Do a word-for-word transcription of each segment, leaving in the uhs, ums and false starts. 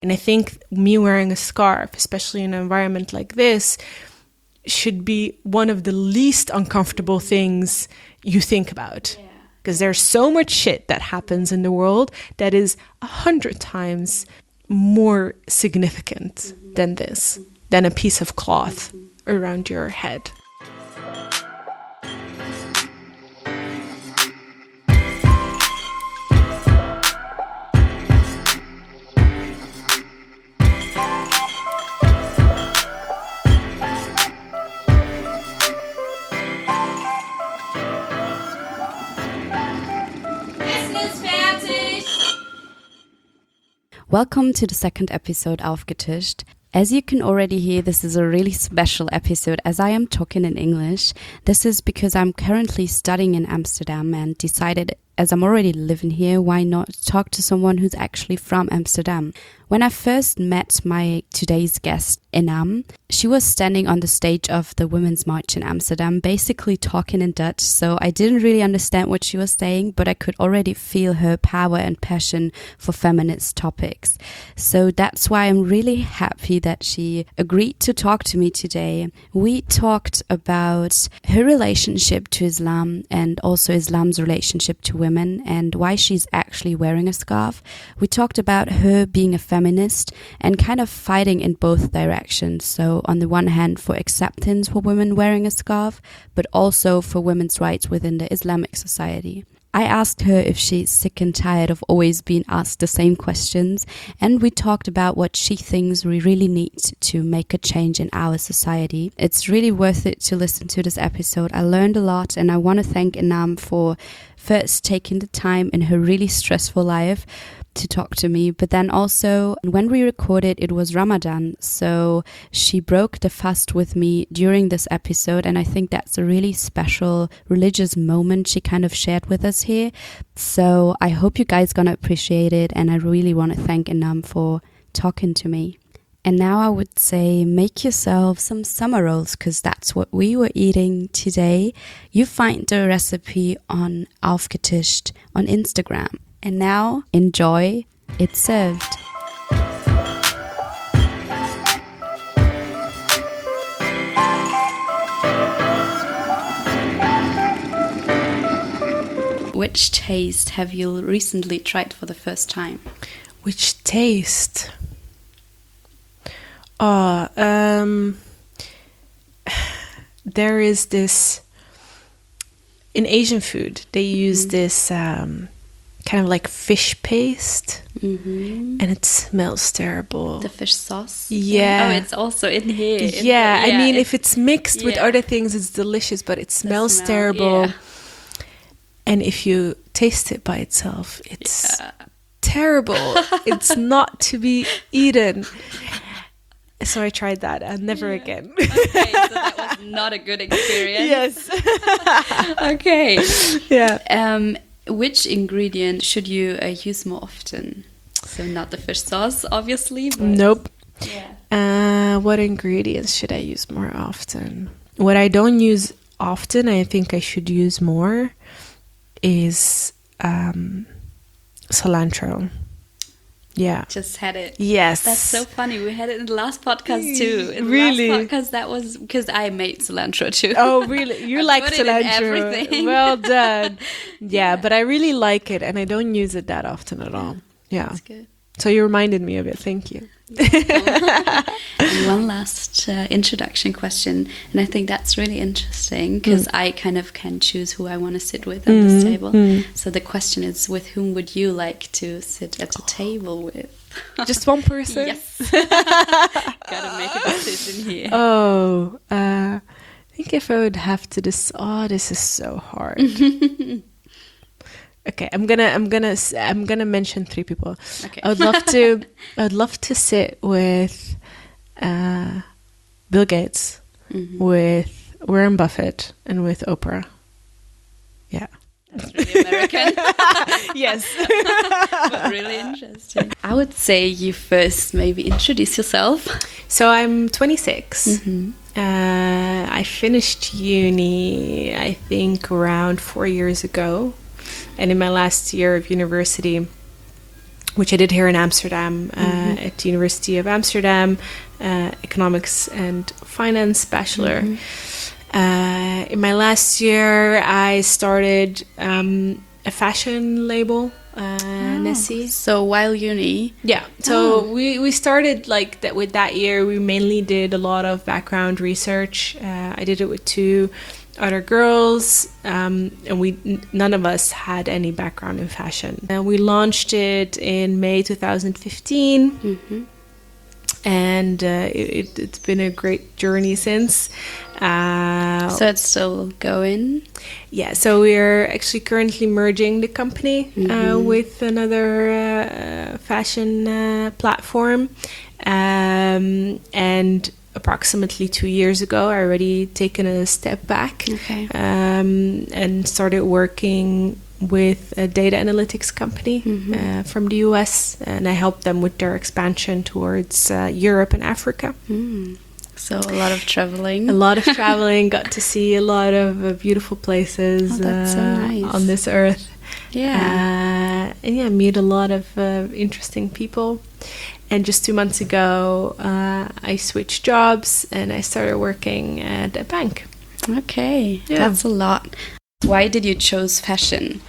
And I think me wearing a scarf, especially in an environment like this, should be one of the least uncomfortable things you think about. Because there's so much shit that happens in the world that is a hundred times more significant mm-hmm. than this, than a piece of cloth mm-hmm. around your head. Welcome to the second episode Aufgetischt. As you can already hear, this is a really special episode as I am talking in English. This is because I'm currently studying in Amsterdam and decided, as I'm already living here, why not talk to someone who's actually from Amsterdam. When I first met my today's guest, Inam, she was standing on the stage of the Women's March in Amsterdam, basically talking in Dutch, so I didn't really understand what she was saying, but I could already feel her power and passion for feminist topics. So that's why I'm really happy that she agreed to talk to me today. We talked about her relationship to Islam and also Islam's relationship to women and why she's actually wearing a scarf. We talked about her being a feminist feminist and kind of fighting in both directions. So on the one hand for acceptance for women wearing a scarf, but also for women's rights within the Islamic society. I asked her if she's sick and tired of always being asked the same questions, and we talked about what she thinks we really need to make a change in our society. It's really worth it to listen to this episode. I learned a lot, and I want to thank Inam for first taking the time in her really stressful life to talk to me, but then also when we recorded it was Ramadan, so she broke the fast with me during this episode, and I think that's a really special religious moment she kind of shared with us here. So I hope you guys gonna appreciate it, and I really want to thank Inam for talking to me. And now I would say make yourself some summer rolls, because that's what we were eating today. You find the recipe on Aufgetischt on Instagram. And now, enjoy, it's served. Which taste have you recently tried for the first time? Which taste? Oh, um, there is this, in Asian food, they use mm-hmm. this... Um, kind of like fish paste, mm-hmm. and it smells terrible. The fish sauce? Yeah. Oh, it's also in here. Yeah, in the, yeah I mean, if it's mixed yeah. with other things, it's delicious, but it smells smell, terrible. Yeah. And if you taste it by itself, it's yeah. terrible. It's not to be eaten. So I tried that, and never yeah. again. Okay, so that was not a good experience. Yes. Okay. Yeah. Um. Which ingredient should you uh, use more often? So not the fish sauce, obviously. But nope. Yeah. Uh, what ingredients should I use more often? What I don't use often, I think I should use more, is um, cilantro. Yeah. Just had it. Yes. That's so funny. We had it in the last podcast too. In the really? last podcast, that was because I made cilantro too. Oh, really? You like cilantro? Well done. Yeah, yeah, but I really like it, and I don't use it that often at all. Yeah. That's good. So you reminded me of it. Thank you. And one last uh, introduction question, and I think that's really interesting because mm. I kind of can choose who I want to sit with at mm. this table. Mm. So the question is, with whom would you like to sit at a table with? Just one person? Yes. Gotta make a decision here. Oh, uh, I think if I would have to decide, oh, this is so hard. Okay, I'm gonna, I'm gonna, I'm gonna mention three people. Okay. I would love to, I would love to sit with uh, Bill Gates, mm-hmm. with Warren Buffett, and with Oprah. Yeah. That's really American. Yes. But really interesting. I would say you first maybe introduce yourself. So I'm twenty-six. Mm-hmm. Uh, I finished uni, I think, around four years ago. And in my last year of university, which I did here in Amsterdam, uh, Mm-hmm. at the University of Amsterdam, uh, economics and finance bachelor. Mm-hmm. Uh, in my last year, I started um, a fashion label, uh, Nessie. So while uni, Yeah, so Oh. we, we started like that with that year. We mainly did a lot of background research. Uh, I did it with two other girls, um, and we n- none of us had any background in fashion. And we launched it in May twenty fifteen, mm-hmm. and uh, it, it, it's been a great journey since. Uh, so it's still going. Yeah, so we're actually currently merging the company uh, Mhm. with another uh, fashion uh, platform. Um, and approximately two years ago, I already taken a step back Okay. um, and started working with a data analytics company Mhm. uh, from the U S, and I helped them with their expansion towards uh, Europe and Africa. Mm. So a lot of traveling. A lot of traveling, got to see a lot of uh, beautiful places Oh, that's so uh, nice. on this earth. Yeah. Uh, and yeah, meet a lot of uh, interesting people. And just two months ago, uh, I switched jobs and I started working at a bank. Okay. Yeah. That's a lot. Why did you choose fashion?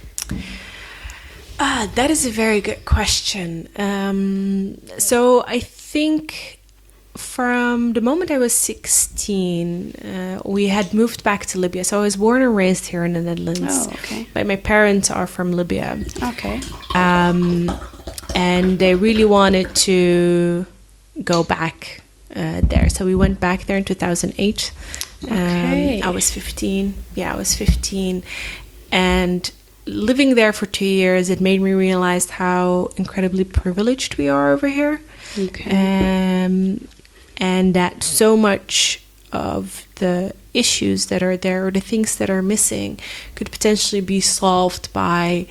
Ah, that is a very good question. Um, so I think from the moment I was sixteen, uh, we had moved back to Libya. So I was born and raised here in the Netherlands. Oh, okay. But my parents are from Libya. Okay. Um, and they really wanted to go back uh, there. So we went back there in two thousand eight. Okay. Um, I was fifteen. Yeah, I was fifteen. And living there for two years, it made me realize how incredibly privileged we are over here. Okay. Um, and that so much of the issues that are there or the things that are missing could potentially be solved by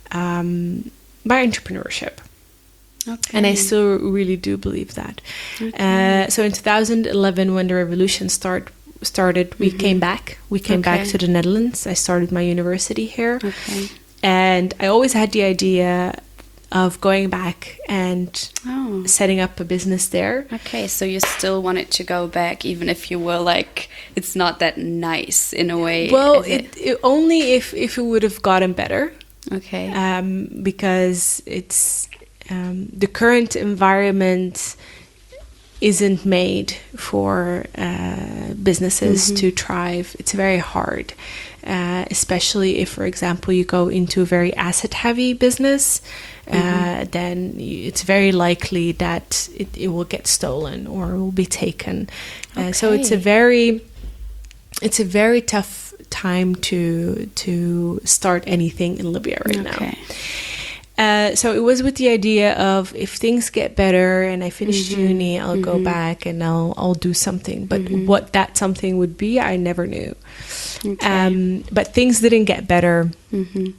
um, by entrepreneurship. Okay. And I still really do believe that. Okay. Uh, so in two thousand eleven, when the revolution start, started, we Mhm. came back. We came back Okay. to the Netherlands. I started my university here. Okay. And I always had the idea of going back and Oh. setting up a business there. Okay, so you still wanted to go back, even if you were like, it's not that nice in a way. Well, is it, it only if, if it would have gotten better. Okay. Um, because it's um, the current environment isn't made for uh, businesses Mhm. to thrive. It's very hard, uh, especially if, for example, you go into a very asset-heavy business. Uh, Mhm. then y- it's very likely that it, it will get stolen or will be taken. Uh, so it's a Okay. very, it's a very tough time to to start anything in Libya right now. Okay. Uh, so it was with the idea of if things get better and I finish Mhm, uni, I'll go mhm. back and I'll I'll do something. But Mhm. what that something would be, I never knew. Okay. Um, but things didn't get better, Mhm.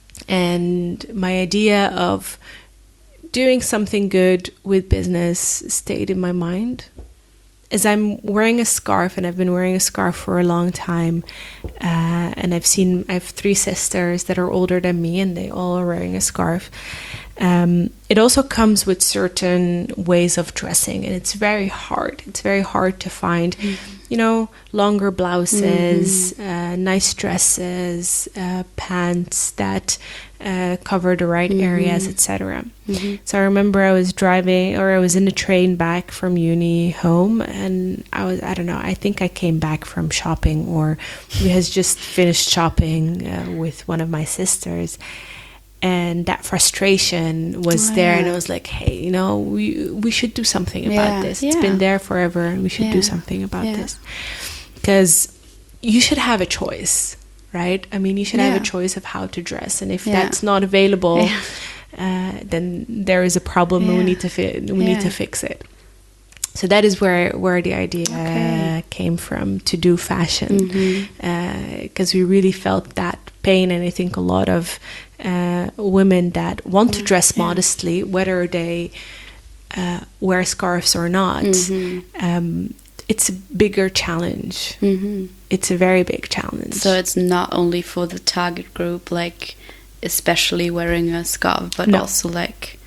and my idea of doing something good with business stayed in my mind. As I'm wearing a scarf, and I've been wearing a scarf for a long time, uh, and I've seen I have three sisters that are older than me, and they all are wearing a scarf. Um, it also comes with certain ways of dressing, and it's very hard. It's very hard to find, you know, longer blouses, uh, nice dresses, uh, pants that uh, cover the right areas, et cetera. Mhm. So I remember I was driving, or I was in the train back from uni home, and I was, I don't know, I think I came back from shopping, or we had just finished shopping uh, with one of my sisters. And that frustration was Oh, there, and yeah. I was like, hey, you know, we we should do something about Yeah, this. It's yeah. been there forever, and we should do Yeah, something about yeah. this. Because you should have a choice, right? I mean, you should have a Yeah. choice of how to dress, and if Yeah. that's not available, Yeah. uh, then there is a problem, and we Yeah. need to fi- we need Yeah. to fix it. So that is where where the idea Okay. came from, to do fashion, Mhm. because we really felt that pain, and I think a lot of uh, women that want to dress yeah. modestly, whether they uh, wear scarves or not, Mhm. um, it's a bigger challenge. Mhm. It's a very big challenge. So it's not only for the target group, like especially wearing a scarf, but No. also like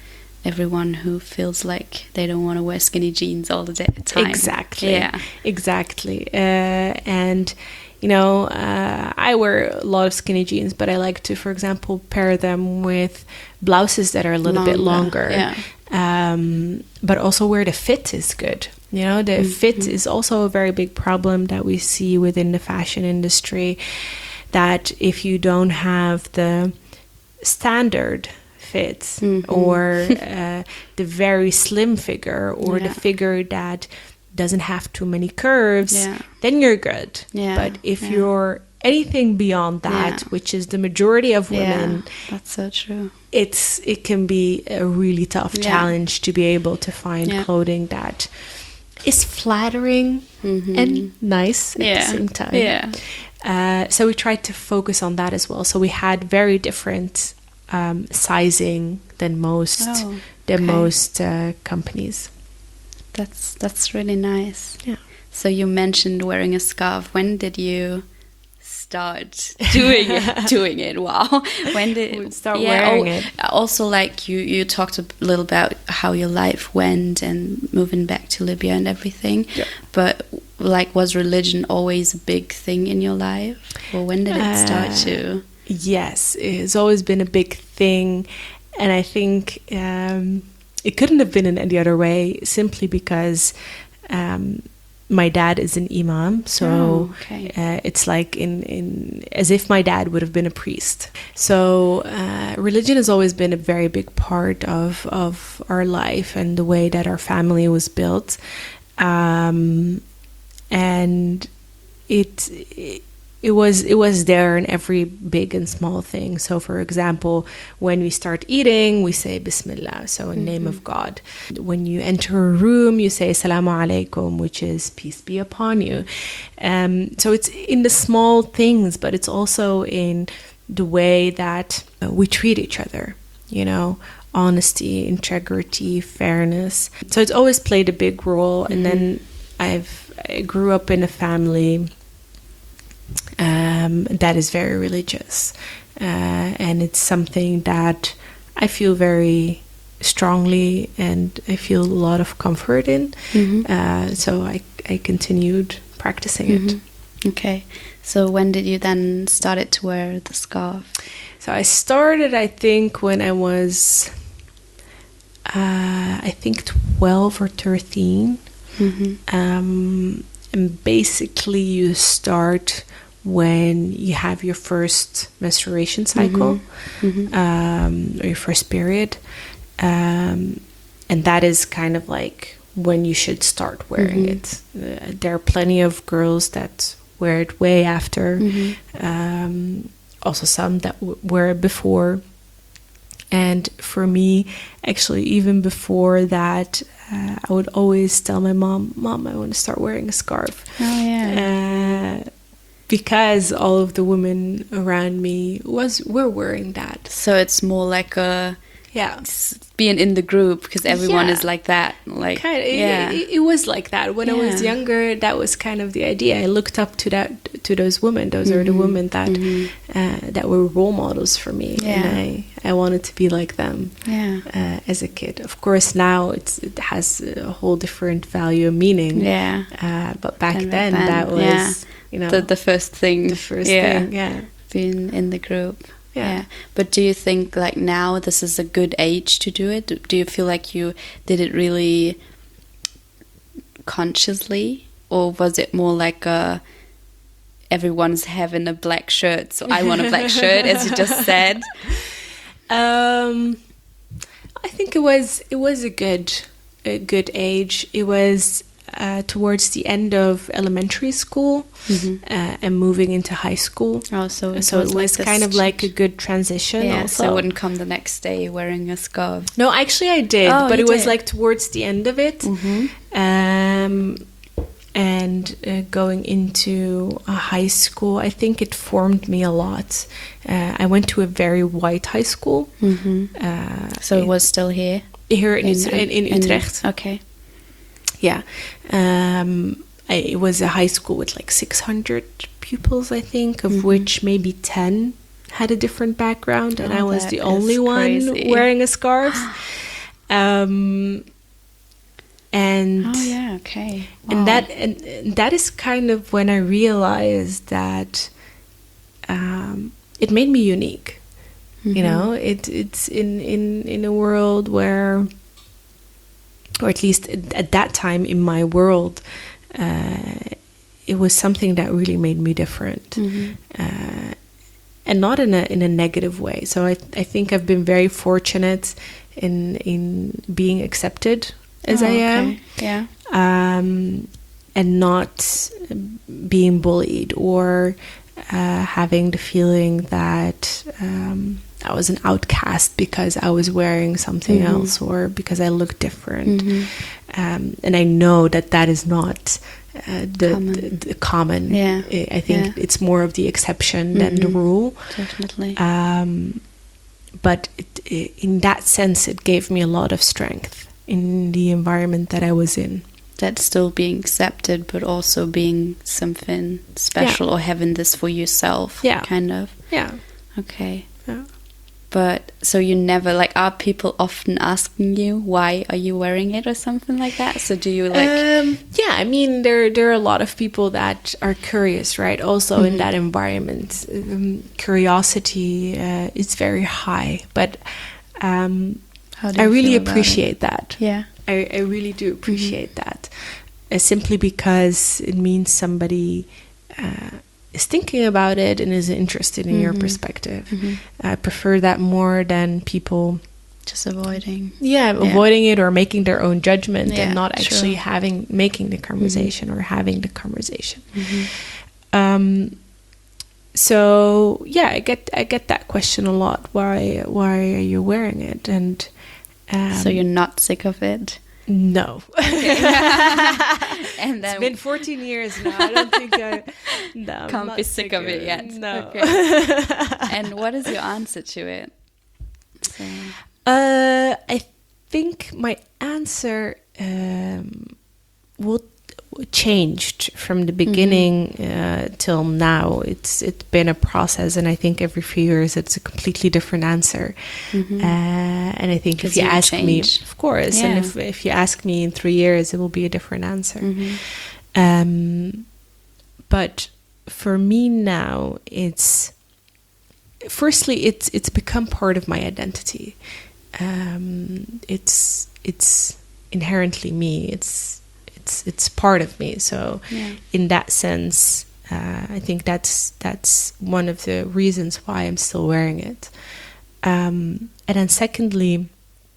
everyone who feels like they don't want to wear skinny jeans all the day, time. Exactly. Yeah. Exactly. Uh, and, you know, uh, I wear a lot of skinny jeans, but I like to, for example, pair them with blouses that are a little Longer, bit longer. yeah. Um, but also where the fit is good. You know, the Mm-hmm. fit is also a very big problem that we see within the fashion industry, that if you don't have the standard fits Mm-hmm. or uh, the very slim figure or Yeah. the figure that doesn't have too many curves, Yeah. then you're good. Yeah, But if yeah. you're anything beyond that, Yeah. which is the majority of women, Yeah, that's so true. it's it can be a really tough Yeah. challenge to be able to find Yeah. clothing that is flattering Mhm. and nice at Yeah. the same time. Yeah. Uh, so we tried to focus on that as well. So we had very different um, sizing than most Oh, than okay. most uh, companies. That's that's really nice. Yeah. So you mentioned wearing a scarf. When did you start doing it? Doing it? Wow. When did Would start wearing it. Also, like you, you talked a little about how your life went and moving back to Libya and everything. Yeah. But like, was religion always a big thing in your life, or when did it start Uh, to? Yes, it's always been a big thing, and I think um, it couldn't have been in any other way. Simply because um, my dad is an imam, so Oh, okay. uh, it's like in, in as if my dad would have been a priest. So uh, religion has always been a very big part of of our life and the way that our family was built, um, and it. it It was it was there in every big and small thing. So, for example, when we start eating, we say Bismillah, so in the name of God. When you enter a room, you say Assalamu alaikum, which is peace be upon you. Um, so it's in the small things, but it's also in the way that uh, we treat each other. You know, honesty, integrity, fairness. So it's always played a big role. And then I've I grew up in a family Um, that is very religious, uh, and it's something that I feel very strongly and I feel a lot of comfort in. Mhm. Uh, so I, I continued practicing it. Mhm. Okay. So when did you then started to wear the scarf? So I started, I think, when I was, uh, I think, twelve or thirteen. Mhm. Um, and basically, you start when you have your first menstruation cycle, Mhm. um, or your first period, um, and that is kind of like when you should start wearing Mhm. it. Uh, there are plenty of girls that wear it way after, Mhm. um, also some that w- wear it before. And for me, actually, even before that, uh, I would always tell my mom, "Mom, I want to start wearing a scarf." Oh yeah. Uh, because all of the women around me was were wearing that. So it's more like a Yeah. s- being in the group because everyone Yeah. is like that. Like Kind of, yeah. it, it, it was like that when I was Yeah. younger. That was kind of the idea. I looked up to that to those women. Those are the Mhm. women that Mhm. uh, that were role models for me, Yeah. and I I wanted to be like them. Yeah. Uh, as a kid, of course, now it's it has a whole different value and meaning. Yeah. Uh, but back Than back then, then, that was yeah. you know The the first thing. the first yeah. thing. Yeah. Being in the group. Yeah. But do you think like now this is a good age to do it? Do, do you feel like you did it really consciously, or was it more like a everyone's having a black shirt, so I want a black shirt, as you just said? Um, I think it was it was a good a good age. It was uh, towards the end of elementary school Mhm. uh, and moving into high school. Oh, so it So was, it was like kind this of like a good transition. Yeah, also. so I wouldn't come the next day wearing a scarf. No, actually, I did, Oh, but you it was did? like towards the end of it. Mhm. Um, and uh, going into a high school, I think it formed me a lot. Uh, I went to a very white high school. Mhm. Uh, So it was still here here in, Ut- in, in Utrecht. Okay. Yeah. Um, I, it was a high school with like six hundred pupils, I think, of Mhm. which maybe ten had a different background, and Oh, I was that the is only one crazy. wearing a scarf. Um, and oh yeah, okay. Wow. and that and, and that is kind of when I realized that um, it made me unique. Mm-hmm. You know, it it's in, in, in a world where, or at least at that time in my world, uh, it was something that really made me different. Mm-hmm. Uh, and not in a in a negative way. So I I think I've been very fortunate in in being accepted as oh, I am. Okay. Yeah. Um, and not being bullied or uh, having the feeling that um, I was an outcast because I was wearing something mm-hmm. else or because I looked different. Mm-hmm. Um, and I know that that is not uh, the, common. The, the common. Yeah. I think yeah. it's more of the exception mm-hmm. than the rule. Definitely. Um, but it, it, in that sense, it gave me a lot of strength in the environment that I was in. That's still being accepted, but also being something special yeah. or having this for yourself. Yeah. Kind of. Yeah. Okay. Yeah. But so you never, like, are people often asking you why are you wearing it or something like that? So do you like? Um, yeah, I mean, there there are a lot of people that are curious, right? Also mm-hmm. in that environment, um, curiosity uh, is very high. But um, How do you I really feel about appreciate it? that. Yeah, I, I really do appreciate mm-hmm. that. Uh, simply because it means somebody Uh, is thinking about it and is interested in mm-hmm. your perspective. Mm-hmm. I prefer that more than people just avoiding. Yeah, yeah, avoiding it or making their own judgment yeah, and not actually sure. having making the conversation mm-hmm. or having the conversation. Mm-hmm. Um, so yeah, I get I get that question a lot. Why why are you wearing it? And um, so you're not sick of it? No. Okay. And then it's been fourteen years now. I don't think I no, can't be sick of it yet. No. Okay. And what is your answer to it? So. Uh, I think my answer um, will changed from the beginning mm-hmm. uh, till now. It's it's been a process, and I think every few years it's a completely different answer. Mm-hmm. Uh, and I think if you, you ask change. me, of course, yeah. and if if you ask me in three years, it will be a different answer. Mm-hmm. Um, but for me now, it's firstly it's it's become part of my identity. Um, it's it's inherently me. It's It's, it's part of me. So yeah. in that sense, uh, I think that's that's one of the reasons why I'm still wearing it. Um, and then secondly,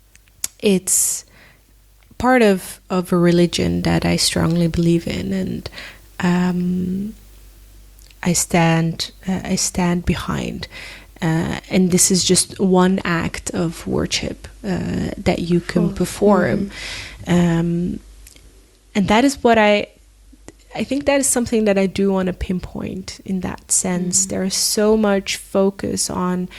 it's part of, of a religion that I strongly believe in, and um, I stand uh, I stand behind. Uh, and this is just one act of worship uh, that you can cool. perform. Mm-hmm. Um, And that is what I, I think that is something that I do want to pinpoint in that sense. Mm-hmm. There is so much focus on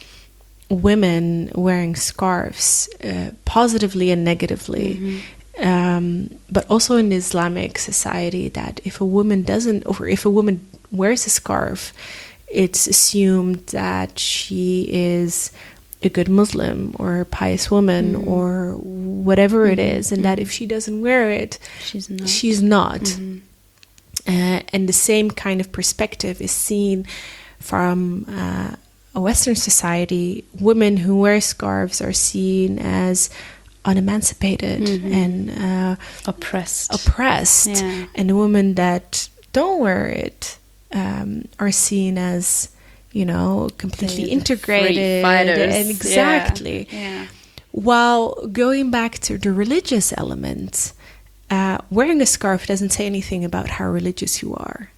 women wearing scarves, uh, positively and negatively. Mm-hmm. Um, but also in the Islamic society, that if a woman doesn't, or if a woman wears a scarf, it's assumed that she is a good Muslim or a pious woman mm. or whatever mm-hmm. it is, and mm-hmm. that if she doesn't wear it, she's not. She's not. Mm-hmm. Uh, and the same kind of perspective is seen from uh, a Western society. Women who wear scarves are seen as unemancipated mm-hmm. and uh, oppressed. Oppressed, yeah. and the women that don't wear it um, are seen as, you know, completely They're integrated and exactly. Yeah. Yeah. While going back to the religious element, uh, wearing a scarf doesn't say anything about how religious you are,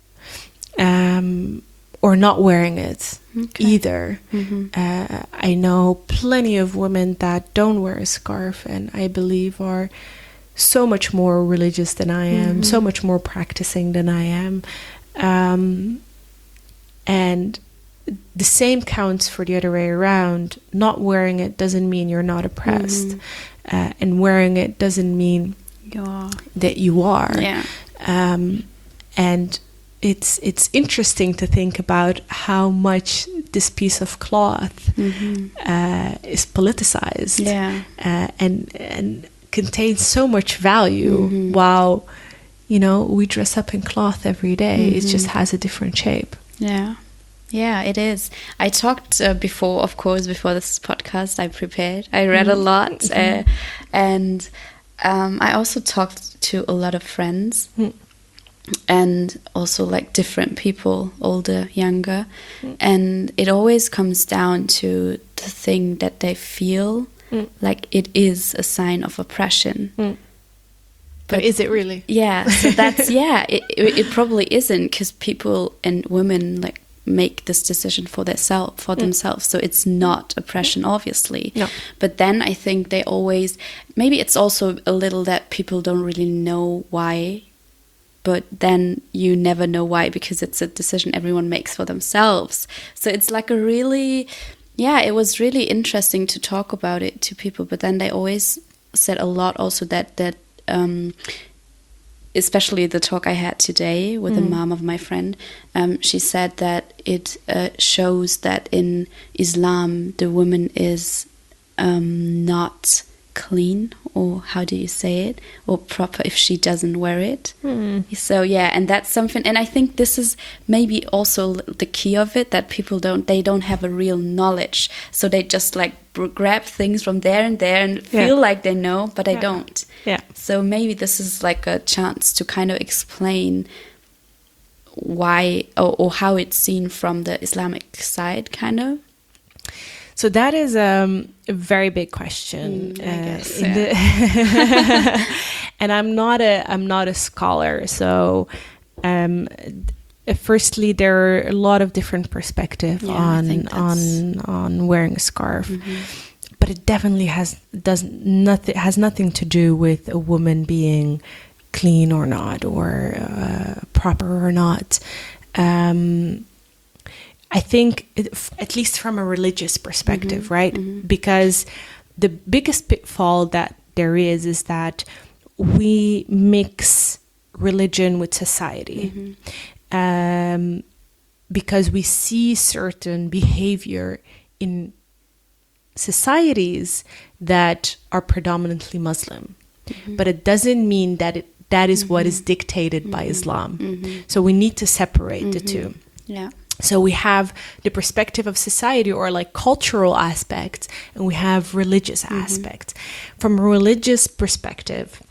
um, or not wearing it okay. either. Mm-hmm. Uh, I know plenty of women that don't wear a scarf, and I believe are so much more religious than I am, mm-hmm. so much more practicing than I am, um, and the same counts for the other way around. Not wearing it doesn't mean you're not oppressed, mm-hmm. uh, and wearing it doesn't mean you are. that you are. Yeah. Um, and it's it's interesting to think about how much this piece of cloth mm-hmm. uh, is politicized yeah. uh, and and contains so much value, mm-hmm. while, you know, we dress up in cloth every day. Mm-hmm. It just has a different shape. Yeah. Yeah, it is. I talked uh, before, of course, before this podcast, I prepared. I read mm-hmm. a lot. Mm-hmm. Uh, and um, I also talked to a lot of friends. Mm. And also like different people, older, younger. Mm. And it always comes down to the thing that they feel mm. like it is a sign of oppression. Mm. But, but is it really? Yeah, so that's, yeah, it, it, it probably isn't, because people and women like make this decision for themselves, for mm. themselves. So it's not oppression, obviously. No. But then I think they always, maybe it's also a little that people don't really know why. But then you never know why, because it's a decision everyone makes for themselves. So it's like a really, yeah, it was really interesting to talk about it to people. But then they always said a lot also that, that um, especially the talk I had today with mm. the mom of my friend, um, she said that it uh, shows that in Islam, the woman is um, not clean, or how do you say it, or proper if she doesn't wear it. Mm. So yeah, and that's something, and I think this is maybe also the key of it, that people don't they don't have a real knowledge, so they just like grab things from there and there and feel yeah. like they know, but they yeah. don't. Yeah. So maybe this is like a chance to kind of explain why, or, or how it's seen from the Islamic side, kind of. So that is um, a very big question, mm, I uh, guess, in yeah. the and I'm not a I'm not a scholar. So, um, firstly, there are a lot of different perspectives yeah, on on on wearing a scarf, mm-hmm. but it definitely has does nothing has nothing to do with a woman being clean or not, or uh, proper or not. Um, I think, it, at least from a religious perspective, mm-hmm, right? Mm-hmm. Because the biggest pitfall that there is is that we mix religion with society. Mm-hmm. Um, because we see certain behavior in societies that are predominantly Muslim. Mm-hmm. But it doesn't mean that it, that is mm-hmm. what is dictated mm-hmm. by Islam. Mm-hmm. So we need to separate mm-hmm. the two. Yeah. So we have the perspective of society, or like cultural aspects, and we have religious mm-hmm. aspects. From a religious perspective,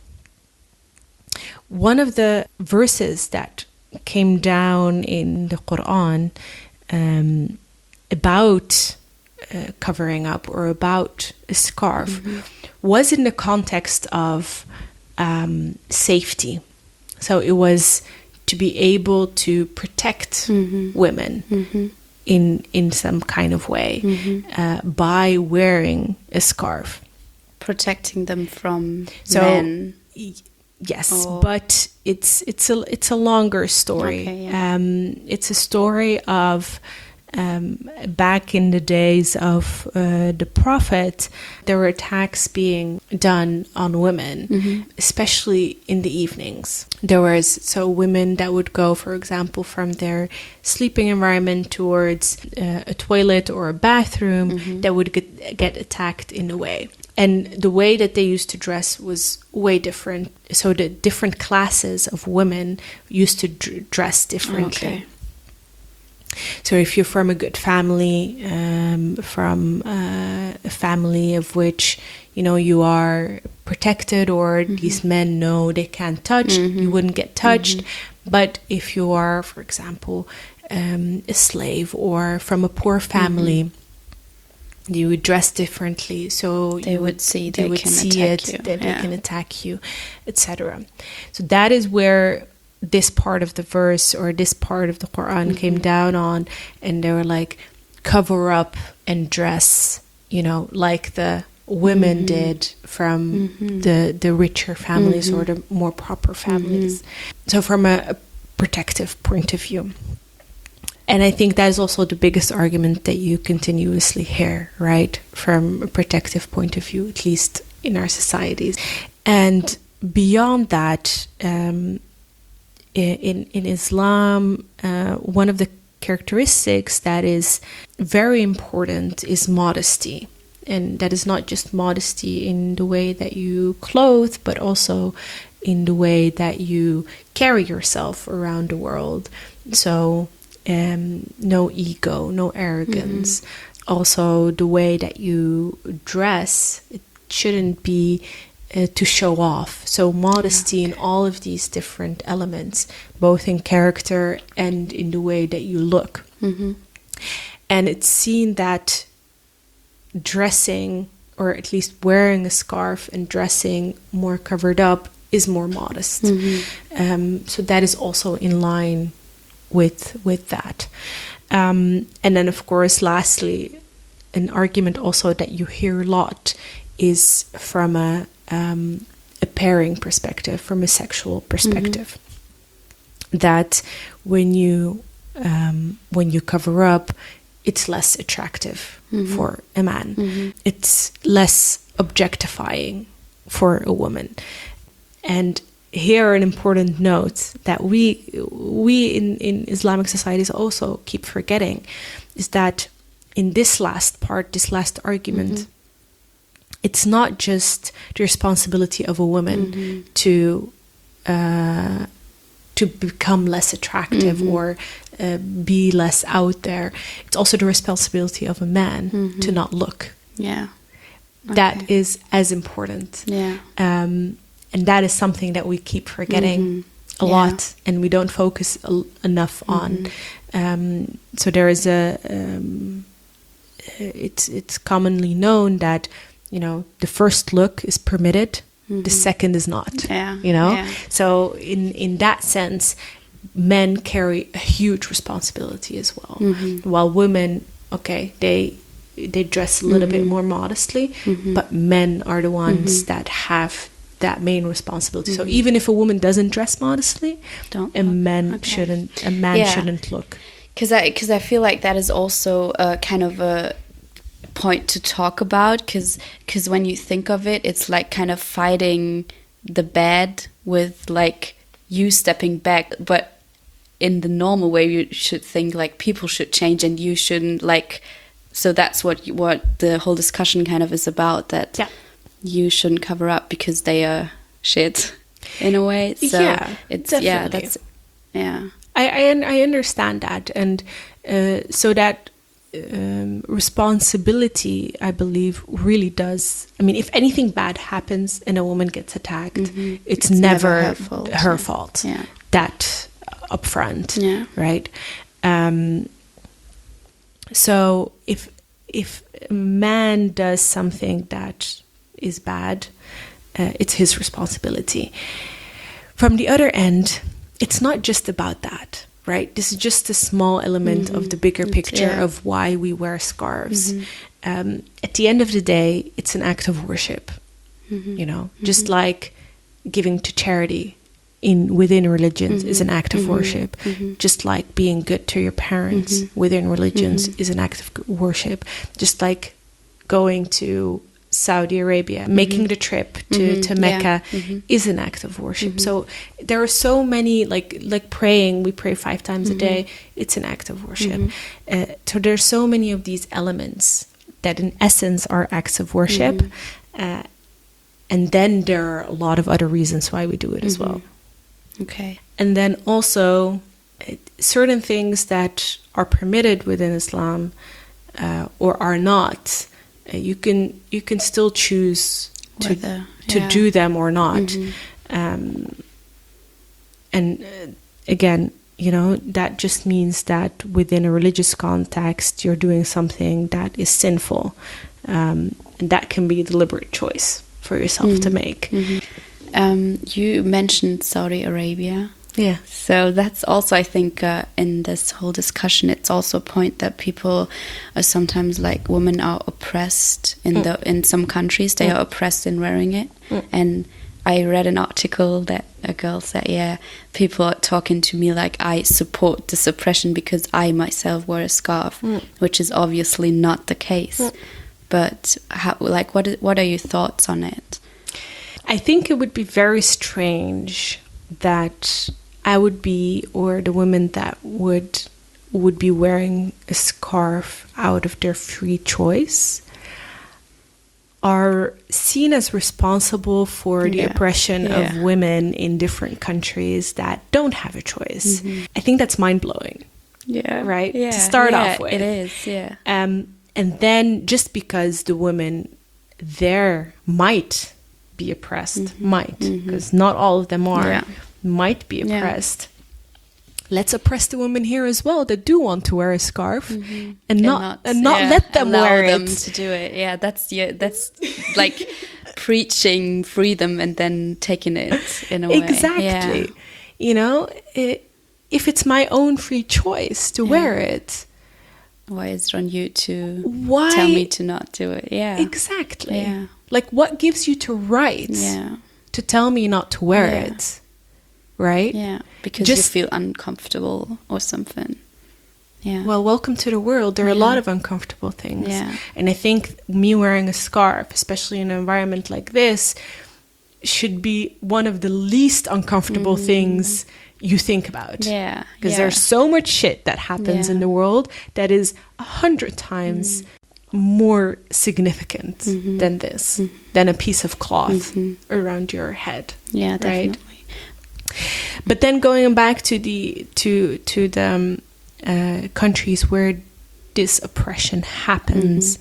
one of the verses that came down in the Quran um, about uh, covering up, or about a scarf, mm-hmm. was in the context of um, safety. So it was to be able to protect mm-hmm. women mm-hmm. in in some kind of way mm-hmm. uh, by wearing a scarf, protecting them from so, men. Y- yes, oh. but it's it's a it's a longer story. Okay, yeah. Um, it's a story of. Um, back in the days of uh, the Prophet, there were attacks being done on women, mm-hmm. especially in the evenings. There was so women that would go, for example, from their sleeping environment towards uh, a toilet or a bathroom, mm-hmm. that would get, get attacked in a way. And the way that they used to dress was way different. So the different classes of women used to d- dress differently. Okay. So if you're from a good family, um, from uh, a family of which, you know, you are protected, or mm-hmm. these men know they can't touch, mm-hmm. you wouldn't get touched. Mm-hmm. But if you are, for example, um, a slave, or from a poor family, mm-hmm. you would dress differently. So they you would see, they, they would can see attack it, you. that yeah. they can attack you, et cetera. So that is where this part of the verse, or this part of the Quran mm-hmm. came down on, and they were like, cover up and dress, you know, like the women mm-hmm. did from mm-hmm. the the richer families mm-hmm. or the more proper families. Mm-hmm. So from a, a protective point of view. And I think that is also the biggest argument that you continuously hear, right? From a protective point of view, at least in our societies. And beyond that, um, In, in Islam, uh, one of the characteristics that is very important is modesty. And that is not just modesty in the way that you clothe, but also in the way that you carry yourself around the world. So um, no ego, no arrogance. Mm-hmm. Also the way that you dress, it shouldn't be uh, to show off. So modesty okay. in all of these different elements, both in character and in the way that you look. Mm-hmm. And it's seen that dressing, or at least wearing a scarf and dressing more covered up, is more modest. Mm-hmm. Um, so that is also in line with with that. Um, and then, of course, lastly, an argument also that you hear a lot is from a um, a pairing perspective, from a sexual perspective, mm-hmm. that when you um, when you cover up, it's less attractive mm-hmm. for a man. Mm-hmm. It's less objectifying for a woman. And here an important note that we we in, in Islamic societies also keep forgetting is that in this last part, this last argument, mm-hmm. it's not just the responsibility of a woman mm-hmm. to uh, to become less attractive mm-hmm. or uh, be less out there. It's also the responsibility of a man mm-hmm. to not look. Yeah, okay. That is as important. Yeah, um, and that is something that we keep forgetting mm-hmm. a yeah. lot, and we don't focus a, enough mm-hmm. on. Um, so there is a. Um, it's it's commonly known that, you know, the first look is permitted. Mm-hmm. The second is not, yeah, you know? Yeah. So in, in that sense, men carry a huge responsibility as well. Mm-hmm. While women, okay, they they dress a little mm-hmm. bit more modestly, mm-hmm. but men are the ones mm-hmm. that have that main responsibility. Mm-hmm. So even if a woman doesn't dress modestly, Don't a man okay. shouldn't, a man yeah. shouldn't look. Because I, cause I feel like that is also a kind of a point to talk about, because because when you think of it, it's like kind of fighting the bad with like you stepping back, but in the normal way you should think like people should change and you shouldn't, like, so that's what you, what the whole discussion kind of is about, that yeah. you shouldn't cover up because they are shit in a way. So yeah, it's definitely. yeah that's yeah I I, I understand that, and uh, so that Um, responsibility, I believe, really does. I mean, if anything bad happens and a woman gets attacked, mm-hmm. it's, it's never, never her fault. Her fault. Yeah. That upfront, yeah. right? Um, so if if a man does something that is bad, uh, it's his responsibility. From the other end, it's not just about that. Right, this is just a small element mm-hmm. of the bigger picture yeah. of why we wear scarves. Mm-hmm. Um, at the end of the day, it's an act of worship. Mm-hmm. You know, mm-hmm. just like giving to charity in within religions mm-hmm. is an act of mm-hmm. worship. Mm-hmm. Just like being good to your parents mm-hmm. within religions mm-hmm. is an act of worship. Just like going to Saudi Arabia, mm-hmm. making the trip to, mm-hmm. to Mecca yeah. mm-hmm. is an act of worship. Mm-hmm. So there are so many, like like praying, we pray five times mm-hmm. a day, it's an act of worship. Mm-hmm. Uh, so there's so many of these elements that in essence are acts of worship. Mm-hmm. Uh, and then there are a lot of other reasons why we do it mm-hmm. as well. Okay. And then also uh, certain things that are permitted within Islam uh, or are not, you can you can still choose to Whether, to yeah. do them or not, mm-hmm. um, and uh, again, you know, that just means that within a religious context, you're doing something that is sinful, um, and that can be a deliberate choice for yourself mm-hmm. to make. Mm-hmm. Um, you mentioned Saudi Arabia. Yeah. So that's also, I think, uh, in this whole discussion, it's also a point that people are sometimes like, women are oppressed in mm. the in some countries. They mm. are oppressed in wearing it. Mm. And I read an article that a girl said, yeah, people are talking to me like I support this oppression because I myself wear a scarf, mm. which is obviously not the case. Mm. But how, like, what what are your thoughts on it? I think it would be very strange that I would be, or the women that would would be wearing a scarf out of their free choice are seen as responsible for the Yeah. oppression Yeah. of women in different countries that don't have a choice. Mm-hmm. I think that's mind-blowing. Yeah. Right? To Yeah. start yeah, off with. It is, yeah. Um, and then just because the women there might be oppressed, Mm-hmm. might, because not all of them are, Yeah. might be Yeah. oppressed. Let's oppress the women here as well that do want to wear a scarf, and not and not yeah, let them allow wear them it. to do it. Yeah, that's yeah, that's like preaching freedom and then taking it in a way. Exactly. Yeah. You know, it, if it's my own free choice to wear it, Why is it on you to why tell me to not do it? Yeah. Exactly. Yeah. Like, what gives you to right Yeah. to tell me not to wear Yeah. it? Right? Yeah. Because Just- you feel uncomfortable or something. Yeah. Well, welcome to the world. There are a Yeah. lot of uncomfortable things. Yeah. And I think me wearing a scarf, especially in an environment like this, should be one of the least uncomfortable things you think about. Mm-hmm. yeah. Because yeah. there's so much shit that happens Yeah. in the world that is a hundred times more significant Mm-hmm. than this, than a piece of cloth around your head. Yeah, right? definitely. But then going back to the to to the um, uh, countries where this oppression happens,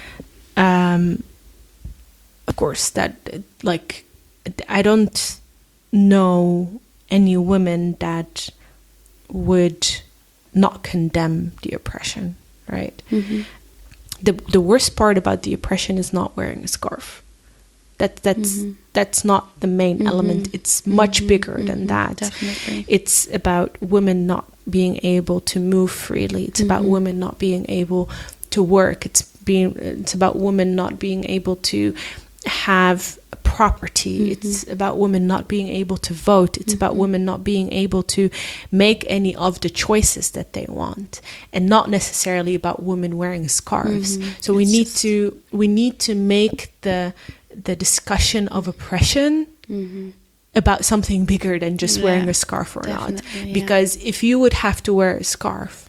um, of course, that uh, like I don't know any women that would not condemn the oppression, right? Mm-hmm. The the worst part about the oppression is not wearing a scarf. That that's Mm-hmm. that's not the main element. It's much bigger than that. Definitely. It's about women not being able to move freely. It's about women not being able to work. It's being it's about women not being able to have property. It's about women not being able to vote. It's about women not being able to make any of the choices that they want, and not necessarily about women wearing scarves. So we It's need just- to we need to make the the discussion of oppression about something bigger than just Yeah, wearing a scarf or not. definitely, yeah. Because if you would have to wear a scarf,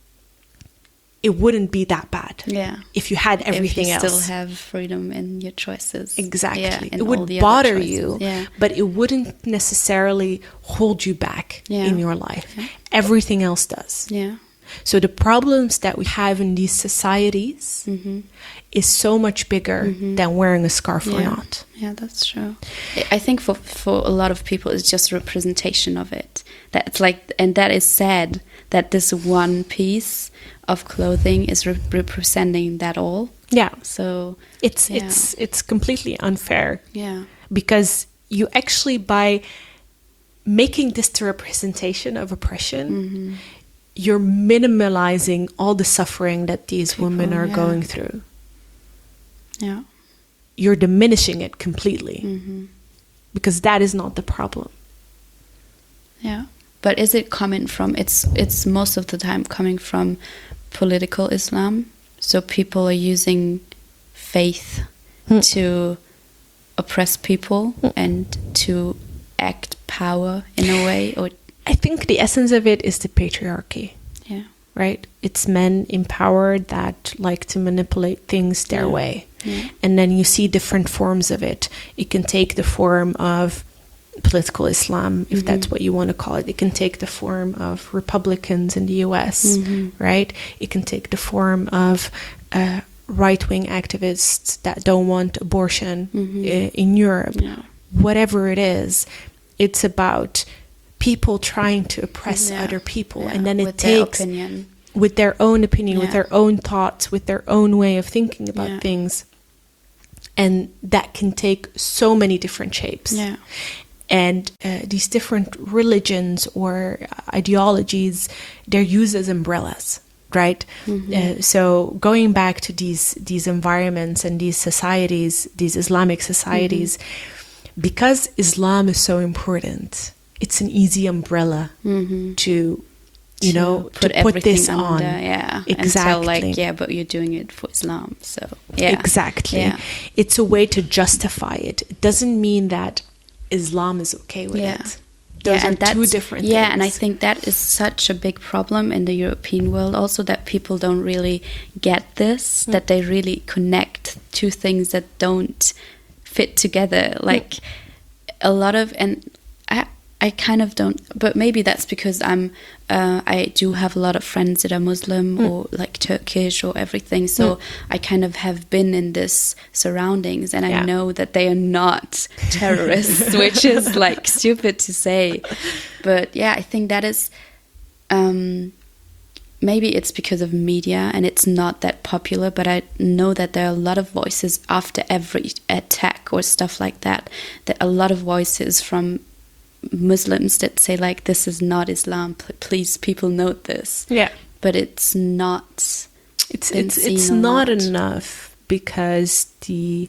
it wouldn't be that bad. Yeah. If you had everything if you else. still have freedom in your choices. Exactly. Yeah, in it all would the other bother choices. you, Yeah. but it wouldn't necessarily hold you back Yeah. in your life. Everything else does. Yeah. So the problems that we have in these societies is so much bigger than wearing a scarf or Yeah. not. Yeah, that's true. I- I think for for a lot of people, it's just a representation of it. That's like, and that is sad that this one piece of clothing is re- representing that all. Yeah. So It's Yeah. it's it's completely unfair. yeah, Because you actually, by making this the representation of oppression, you're minimalizing all the suffering that these women are yeah. going through. yeah, You're diminishing it completely, Mm-hmm. because that is not the problem. yeah. But is it coming from? It's it's most of the time coming from political Islam. So people are using faith to oppress people and to act power in a way, or I think the essence of it is the patriarchy, yeah, right? It's men in power that like to manipulate things their Yeah. way. Yeah. And then you see different forms of it. It can take the form of political Islam, if that's what you want to call it. It can take the form of Republicans in the U S, right? It can take the form of uh, right-wing activists that don't want abortion i- in Europe. Yeah. Whatever it is, it's about people trying to oppress Yeah. other people. Yeah. And then it With their takes opinion. with their own opinion, with Yeah. their own thoughts, with their own way of thinking about Yeah. things. And that can take so many different shapes. Yeah. And uh, these different religions or ideologies, they're used as umbrellas, right? Uh, so going back to these these environments and these societies, these Islamic societies, because Islam is so important, it's an easy umbrella to, you To know, put to put everything this on. under, yeah, and tell Exactly. like, yeah, but you're doing it for Islam, so yeah, Exactly. yeah, It's a way to justify it. It doesn't mean that Islam is okay with Yeah. it. Those yeah, are and that's, two different yeah, things. and I think that is such a big problem in the European world also, that people don't really get this, mm. that they really connect two things that don't fit together. Like mm. a lot of, and I I kind of don't, but maybe that's because I'm, uh, I do have a lot of friends that are Muslim mm. or like Turkish or everything. So mm. I kind of have been in this surroundings, and yeah. I know that they are not terrorists, which is like stupid to say. But yeah, I think that is, um, maybe it's because of media and it's not that popular, but I know that there are a lot of voices after every attack or stuff like that, that a lot of voices from Muslims that say like, this is not Islam, please people note this. Yeah, but it's not, it's it's it's not lot. enough, because the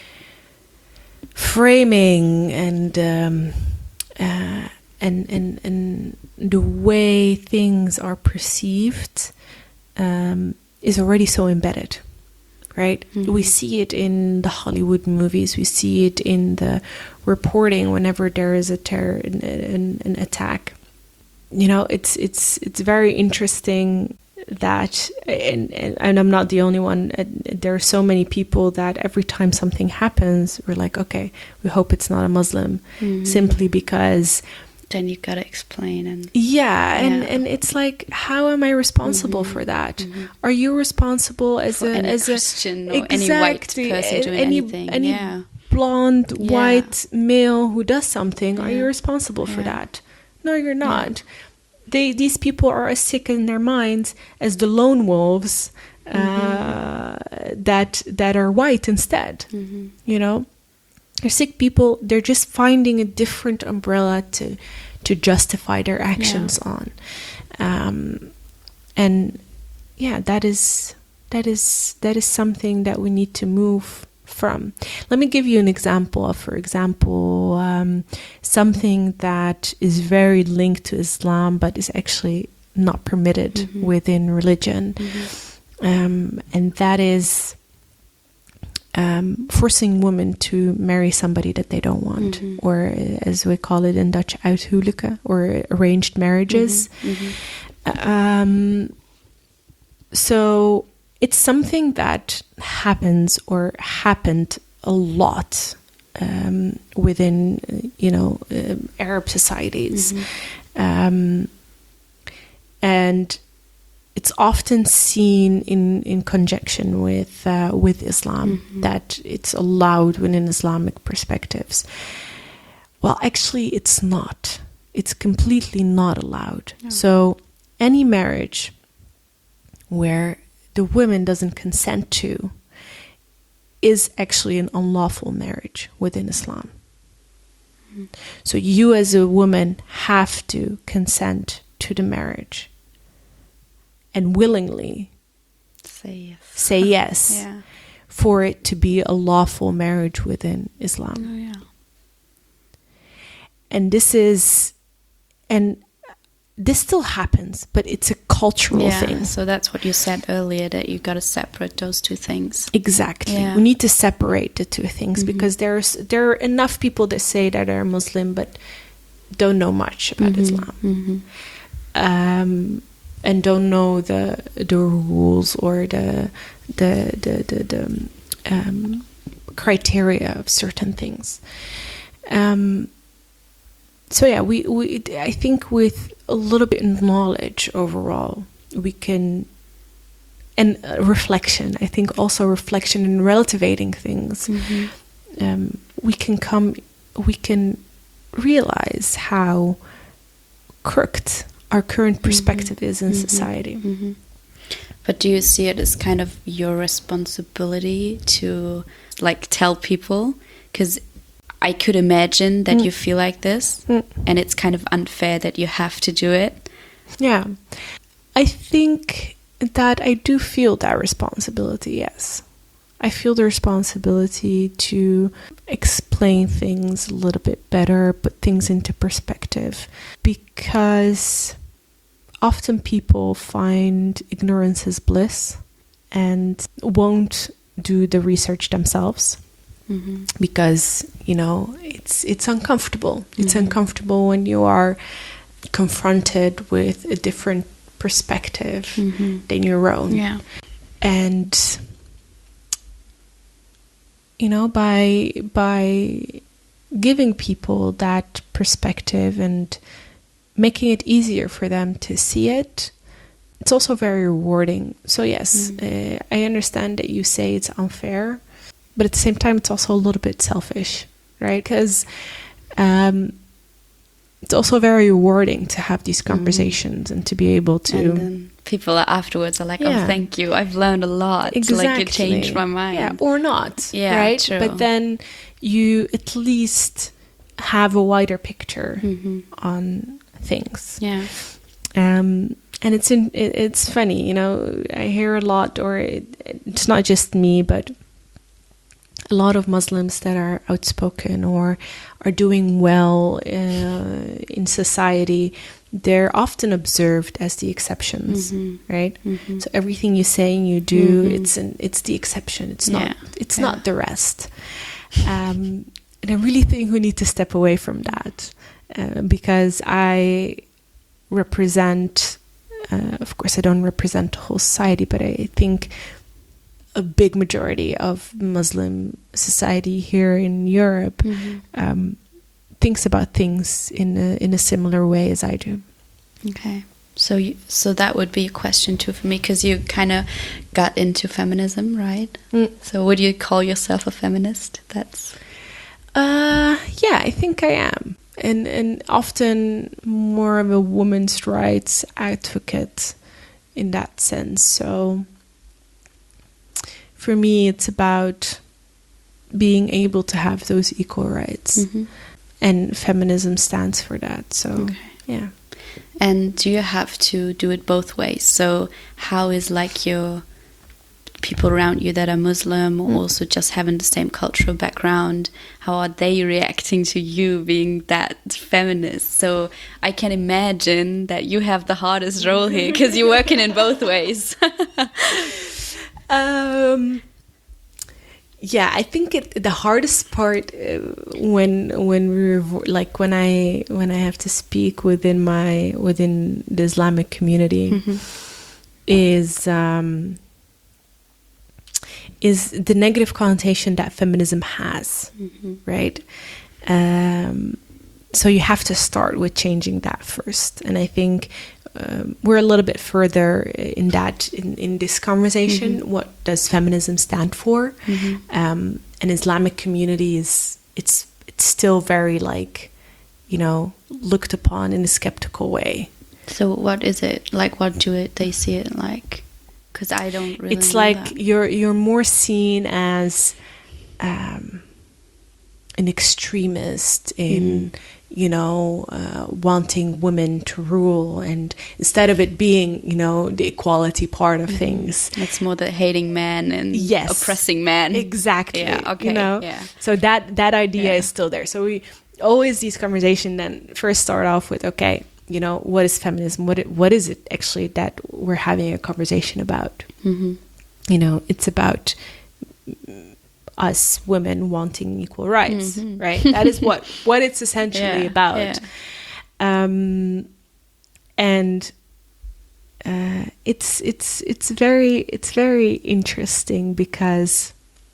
framing and um uh and and and the way things are perceived um is already so embedded, right? Mm-hmm. We see it in the Hollywood movies. We see it in the reporting whenever there is a terror an, an, an attack. You know, it's it's it's very interesting that, and, and and I'm not the only one. There are so many people that every time something happens, we're like, okay, we hope it's not a Muslim, mm-hmm. simply because. Then you gotta explain and yeah, yeah. and and it's like, how am I responsible mm-hmm. for that? Mm-hmm. Are you responsible as for a any as Christian a or exactly, any white person doing any, anything? Any yeah. blonde yeah. white male who does something? Yeah. Are you responsible yeah. for that? No, you're not. Yeah. They these people are as sick in their minds as the lone wolves uh, mm-hmm. that that are white instead. Mm-hmm. You know. They're sick people. They're just finding a different umbrella to to justify their actions yeah. on, um, and yeah, that is that is that is something that we need to move from. Let me give you an example of, for example, um, something that is very linked to Islam, but is actually not permitted mm-hmm. within religion, mm-hmm. um, and that is. Um, forcing women to marry somebody that they don't want, mm-hmm. or uh, as we call it in Dutch, uithuwelijken, or arranged marriages. Mm-hmm. Mm-hmm. Um, so it's something that happens or happened a lot um, within, uh, you know, uh, Arab societies, mm-hmm. um, and. It's often seen in, in conjunction with uh, with Islam, mm-hmm. that it's allowed within Islamic perspectives. Well, actually, it's not. It's completely not allowed. No. So any marriage where the woman doesn't consent to is actually an unlawful marriage within Islam. Mm-hmm. So you as a woman have to consent to the marriage. And willingly say yes, say yes yeah. for it to be a lawful marriage within Islam. Oh, yeah. And this is, and this still happens, but it's a cultural yeah, thing. So that's what you said earlier, that you got to separate those two things. Exactly. Yeah. We need to separate the two things, mm-hmm. because there's there are enough people that say that they're Muslim but don't know much about mm-hmm. Islam. Mm-hmm. Um. And don't know the the rules or the the the the, the um, criteria of certain things. Um, so yeah, we, we I think with a little bit of knowledge overall, we can, and uh, reflection. I think also reflection and relativating things. Mm-hmm. Um, we can come, we can realize how crooked our current perspective mm-hmm. is in mm-hmm. society. Mm-hmm. But do you see it as kind of your responsibility to like tell people? Because I could imagine that mm. you feel like this, mm. and it's kind of unfair that you have to do it. Yeah. I think that I do feel that responsibility, yes. I feel the responsibility to explain things a little bit better, put things into perspective, because often people find ignorance is bliss and won't do the research themselves. Mm-hmm. because, you know, it's it's uncomfortable. It's Mm-hmm. uncomfortable when you are confronted with a different perspective Mm-hmm. than your own. Yeah. And, you know, by by giving people that perspective and making it easier for them to see it, it's also very rewarding. So yes, Mm. uh, I understand that you say it's unfair, but at the same time, it's also a little bit selfish, right? Because um, it's also very rewarding to have these conversations and to be able to... And then people afterwards are like, Yeah. oh, thank you. I've learned a lot. Exactly. Like, you changed my mind. Yeah, or not, Yeah, right? true. But then you at least have a wider picture Mm-hmm. on things. Yeah. Um, and it's in, it, it's funny, you know, I hear a lot, or it, it's not just me, but a lot of Muslims that are outspoken or are doing well uh, in society, they're often observed as the exceptions, Mm-hmm. right? Mm-hmm. So everything you say and you do, Mhm. it's an, it's the exception. It's Yeah. not it's Yeah. not the rest. Um, and I really think we need to step away from that, uh, because I represent, uh, of course, I don't represent the whole society, but I think a big majority of Muslim society here in Europe Mhm. um, thinks about things in a, in a similar way as I do. Okay. So you, so that would be a question too for me, because you kind of got into feminism, right? Mm. So would you call yourself a feminist? That's Uh, yeah, I think I am. And, and often more of a women's rights advocate in that sense. So for me, it's about being able to have those equal rights. Mhm. And feminism stands for that. So, Okay. yeah. And do you have to do it both ways? So how is like your people around you that are Muslim or Mm. also just having the same cultural background, how are they reacting to you being that feminist? So I can imagine that you have the hardest role here because you're working in both ways. Um, yeah, I think it, the hardest part uh, when when we revo- like when I when I have to speak within my within the Islamic community Mhm. is um, is the negative connotation that feminism has, Mhm. right? Um, so you have to start with changing that first, and I think um, we're a little bit further in that in, in this conversation. Mhm. What does feminism stand for? Mhm. Um, an Islamic community is it's it's still very like, you know, looked upon in a skeptical way. So what is it like? What do it, they see it like? Because I don't really. It's know like that. you're you're more seen as um, an extremist in, Mhm. you know, uh, wanting women to rule, and instead of it being, you know, the equality part of things. It's more the hating men and Yes. oppressing men. Exactly. Yeah, okay, You know? yeah. So that that idea Yeah. is still there. So we always these conversations then first start off with, okay, you know, what is feminism? What it, what is it actually that we're having a conversation about? Mhm. You know, it's about us women wanting equal rights, Mhm. right? That is what what it's essentially Yeah, about. yeah. Um, and uh, it's it's it's very it's very interesting because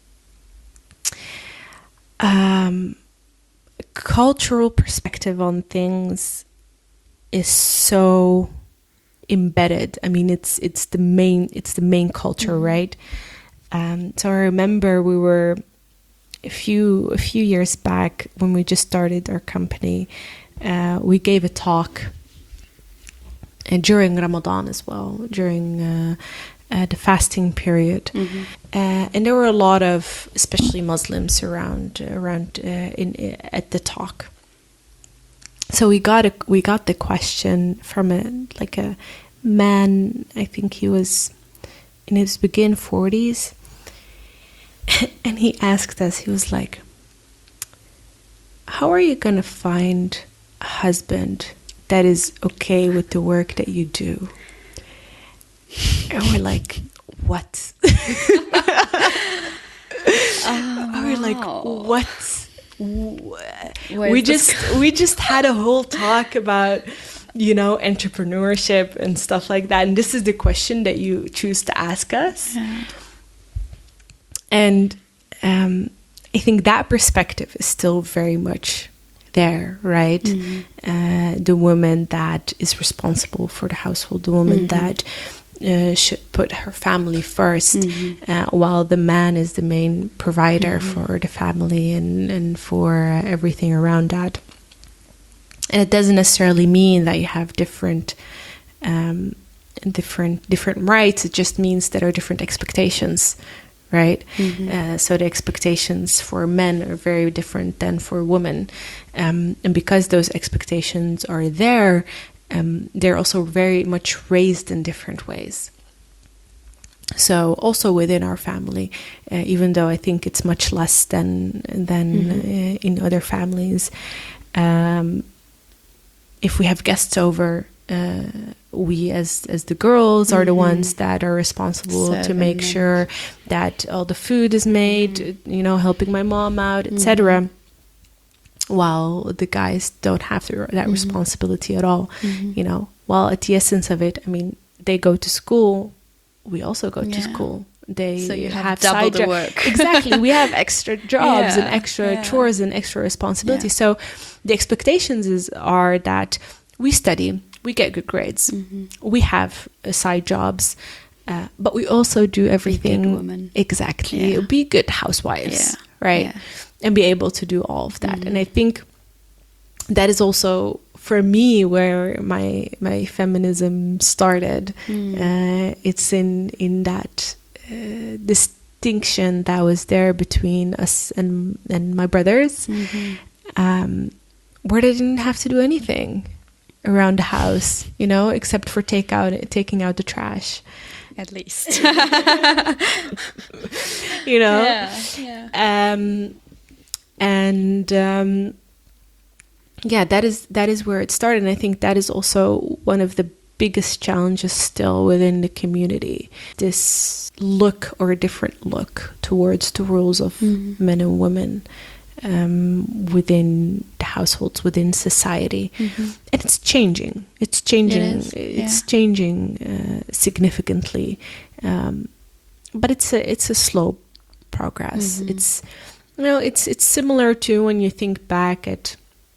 um, cultural perspective on things is so embedded. I mean, it's it's the main it's the main culture, Mhm. right? Um, so I remember we were a few a few years back when we just started our company. Uh, we gave a talk uh, during Ramadan as well, during uh, uh, the fasting period, Mhm. uh, and there were a lot of, especially Muslims, around around uh, in at the talk. So we got a we got the question from a like a man. I think he was in his begin forties, and he asked us. He was like, "How are you gonna find a husband that is okay with the work that you do?" And we're like, "What?" Oh We're we're like, Wow. what? Where's We this just we just had a whole talk about, you know, entrepreneurship and stuff like that. And this is the question that you choose to ask us. Yeah. And um, I think that perspective is still very much there, right? Mhm. Uh, the woman that is responsible for the household, the woman Mhm. that uh, should put her family first, Mhm. uh, while the man is the main provider Mhm. for the family and, and for uh, everything around that. And it doesn't necessarily mean that you have different um, different different rights. It just means there are different expectations, right? Mhm. Uh, so the expectations for men are very different than for women. Um, and because those expectations are there, um, they're also very much raised in different ways. So also within our family, uh, even though I think it's much less than than Mhm. uh, in other families, um, if we have guests over, uh, we as as the girls are the Mhm. ones that are responsible to Serving make and- sure that all the food is made, you know, helping my mom out, et cetera. While the guys don't have the, that Mhm. responsibility at all, Mhm. you know. While at the essence of it, I mean, they go to school, we also go to Yeah. school. They So you have double side the jo- work. Exactly. We have extra jobs and Yeah, extra yeah. chores and extra responsibilities. Yeah. So the expectations is are that we study, we get good grades, Mhm. we have uh, side jobs, uh, but we also do everything women. exactly. Yeah. Be good housewives, Yeah. right? Yeah. And be able to do all of that. Mhm. And I think that is also for me where my my feminism started. Mm. Uh, it's in in that uh, distinction that was there between us and and my brothers, Mhm. um, where they didn't have to do anything around the house, you know, except for take out taking out the trash, At least. you know. Yeah. Yeah. Um, and um, yeah, that is that is where it started, and I think that is also one of the biggest challenges still within the community. This look or a different look towards the roles of Mhm. men and women um, within the households, within society, Mhm. and it's changing. It's changing. It is, It's yeah. changing uh, significantly, um, but it's a it's a slow progress. Mhm. It's you know it's it's similar to when you think back at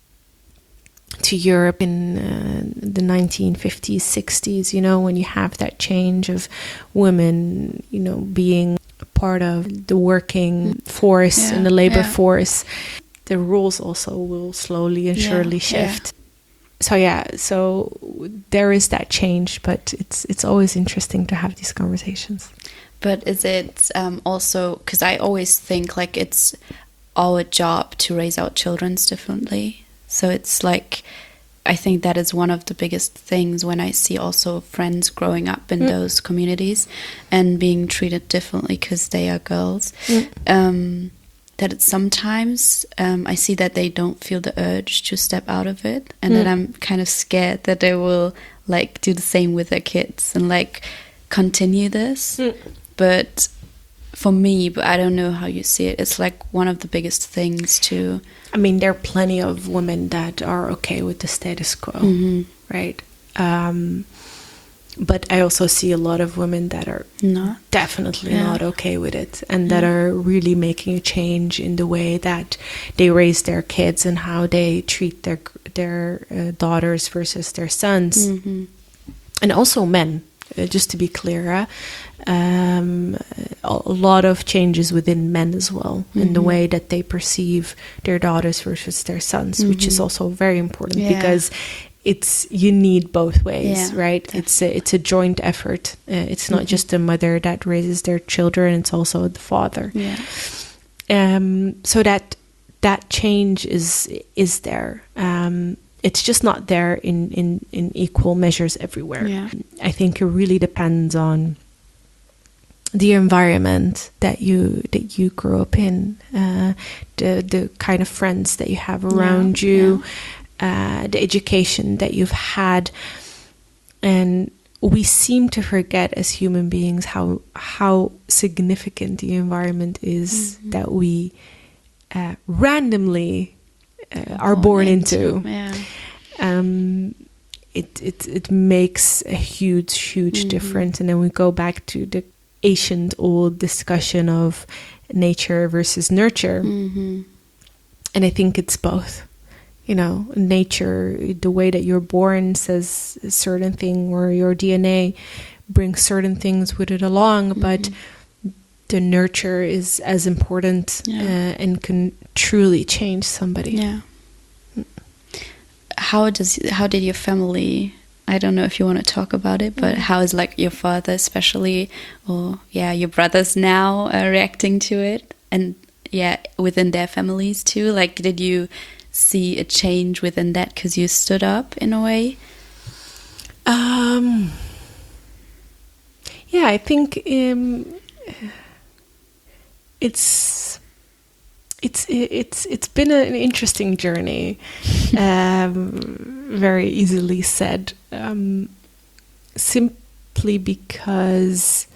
to Europe in uh, the nineteen fifties, sixties, you know, when you have that change of women, you know, being a part of the working force Yeah, and the labor yeah. force, the rules also will slowly and Yeah, surely yeah. shift. So yeah, so there is that change, but it's it's always interesting to have these conversations. But is it um, also, because I always think like it's our job to raise our children differently. So it's like, I think that is one of the biggest things when I see also friends growing up in Mm. those communities and being treated differently because they are girls. Mm. Um, that it's sometimes um, I see that they don't feel the urge to step out of it, and Mm. that I'm kind of scared that they will like do the same with their kids and like continue this. Mm. But for me, but I don't know how you see it, it's like one of the biggest things to I mean, there are plenty of women that are okay with the status quo, Mhm. right? Um, but I also see a lot of women that are not. definitely Yeah. not okay with it, and that are really making a change in the way that they raise their kids and how they treat their their uh, daughters versus their sons, Mhm. and also men. Uh, just to be clear, uh, um, a a lot of changes within men as well in the Mhm. way that they perceive their daughters versus their sons, which is Mhm. also very important Yeah. because it's you need both ways, Yeah, right? It's a, it's a joint effort. Uh, it's not Mhm. just the mother that raises their children; it's also the father. Yeah. Um, so that that change is is there. Um, it's just not there in, in, in equal measures everywhere. Yeah. I think it really depends on the environment that you that you grew up in, uh, the the kind of friends that you have around Yeah, you, uh, the education that you've had, and we seem to forget as human beings how how significant the environment is Mhm. that we uh, randomly uh, are born into, into yeah. um, it, it it makes a huge, huge mm-hmm. difference. And then we go back to the ancient old discussion of nature versus nurture. Mm-hmm. And I think it's both. You know, nature, the way that you're born says a certain thing, or your D N A brings certain things with it along, mm-hmm. but the nurture is as important yeah. uh, and can truly change somebody. Yeah. How does how did your family, I don't know if you want to talk about it, but mm-hmm. how is like your father especially, or yeah, your brothers now uh, reacting to it, and yeah, within their families too? Like, did you see a change within that because you stood up in a way? Um. Yeah, I think um, it's it's it's it's been a, an interesting journey. um, very easily said. Um, simply because.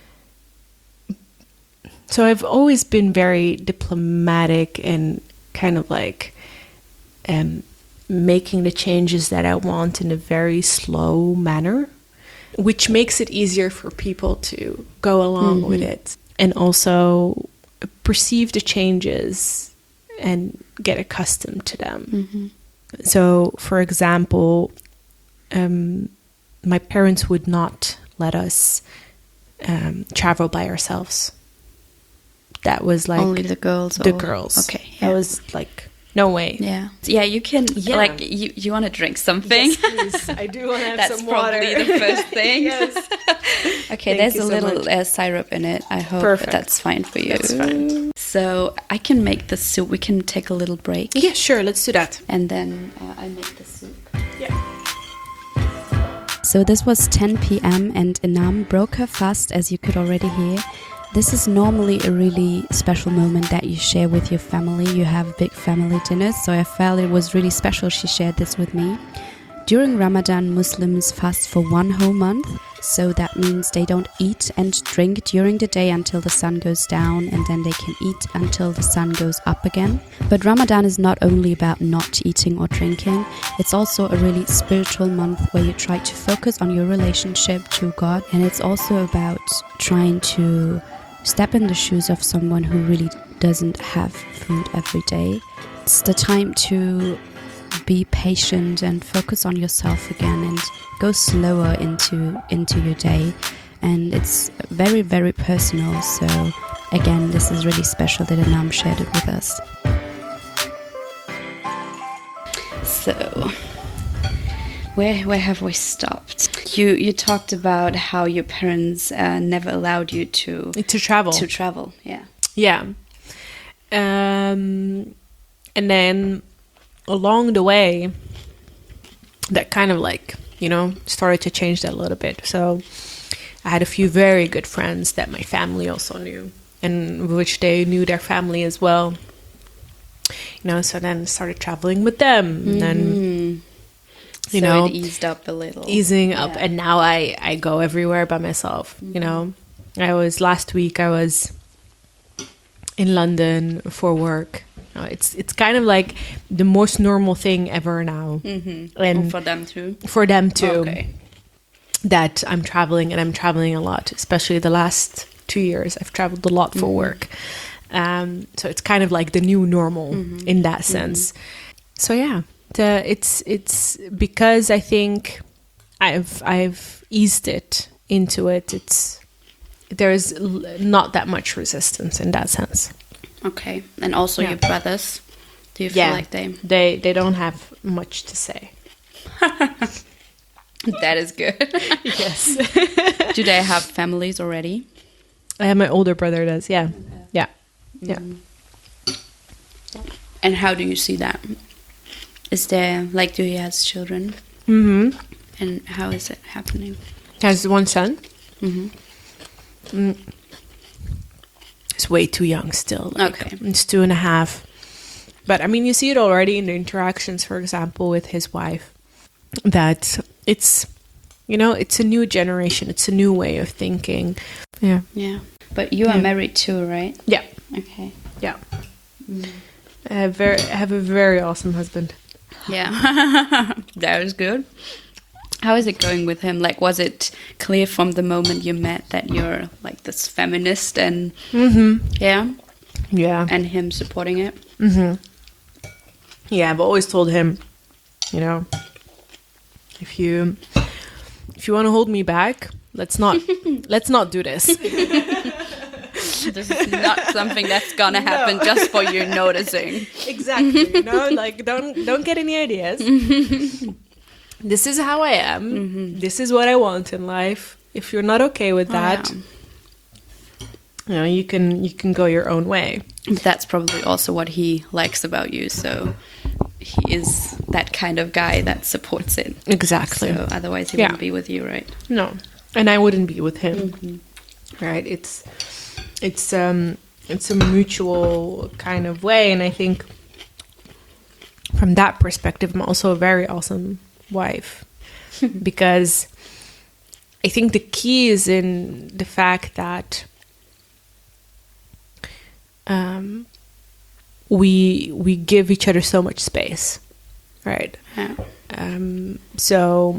So I've always been very diplomatic and kind of like um, making the changes that I want in a very slow manner, which makes it easier for people to go along mm-hmm. with it and also perceive the changes and get accustomed to them. Mm-hmm. So, for example, um, my parents would not let us um, travel by ourselves. That was like only the girls. The or... girls. Okay, yeah. That was like no way. Yeah, yeah. You can yeah. like you. You want to drink something? Yes, please. I do want to have That's some water. That's probably the first thing. Yes. Okay, Thank there's a so little uh, syrup in it. I hope Perfect. That's fine for you. That's fine. So I can make the soup. We can take a little break. Yeah, sure. Let's do that. And then uh, I make the soup. Yeah. So this was ten p.m. and Enam broke her fast, as you could already hear. This is normally a really special moment that you share with your family. You have big family dinners, so I felt it was really special she shared this with me. During Ramadan, Muslims fast for one whole month, so that means they don't eat and drink during the day until the sun goes down, and then they can eat until the sun goes up again. But Ramadan is not only about not eating or drinking, it's also a really spiritual month where you try to focus on your relationship to God, and it's also about trying to step in the shoes of someone who really doesn't have food every day. It's the time to be patient and focus on yourself again and go slower into into your day. And it's very, very personal. So again, this is really special that Enam shared it with us. So Where where have we stopped? You you talked about how your parents uh, never allowed you to to travel. To travel, yeah. Yeah. Um, and then along the way, that kind of like, you know, started to change that a little bit. So I had a few very good friends that my family also knew, and which they knew their family as well. You know, so then I started traveling with them, Mm-hmm. and then. You so know, it eased up a little. Easing up. Yeah. And now I, I go everywhere by myself, mm-hmm. you know. I was, last week I was in London for work. You know, it's it's kind of like the most normal thing ever now. Mm-hmm. And oh, for them too? For them too. Okay. That I'm traveling, and I'm traveling a lot, especially the last two years. I've traveled a lot for mm-hmm. work. Um, so it's kind of like the new normal mm-hmm. in that sense. Mm-hmm. So yeah. Uh, it's it's because I think I've I've eased it into it. It's there's l- not that much resistance in that sense. Okay, and also yeah. your brothers. Do you feel yeah. like they they they don't have much to say? That is good. Yes. Do they have families already? I have my older brother does. Yeah, yeah, yeah. Mm. And how do you see that? Is there, like, do he has children? Mm-hmm. And how is it happening? He has one son. Mm-hmm. Mm. He's way too young still. Like, okay. He's two and a half. But, I mean, you see it already in the interactions, for example, with his wife. That it's, you know, it's a new generation. It's a new way of thinking. Yeah. Yeah. But you are yeah. married too, right? Yeah. Okay. Yeah. Mm. I have, very, I have a very awesome husband. Yeah. That was good. How is it going with him? Like, was it clear from the moment you met that you're like this feminist and Mm-hmm. yeah, Yeah. and him supporting it? Mm-hmm. Yeah, I've always told him, you know, if you if you want to hold me back, let's not let's not do this. This is not something that's gonna happen No. just for you noticing. Exactly. You know, like don't don't get any ideas. This is how I am. Mm-hmm. This is what I want in life. If you're not okay with Oh, that, yeah. you know, you can you can go your own way. That's probably also what he likes about you. So he is that kind of guy that supports it. Exactly. So otherwise he Yeah. wouldn't be with you, right? No, and I wouldn't be with him. Mm-hmm. Right? It's it's um it's a mutual kind of way, and I think from that perspective, I'm also a very awesome wife because I think the key is in the fact that um, we we give each other so much space, right? Yeah. Um, so,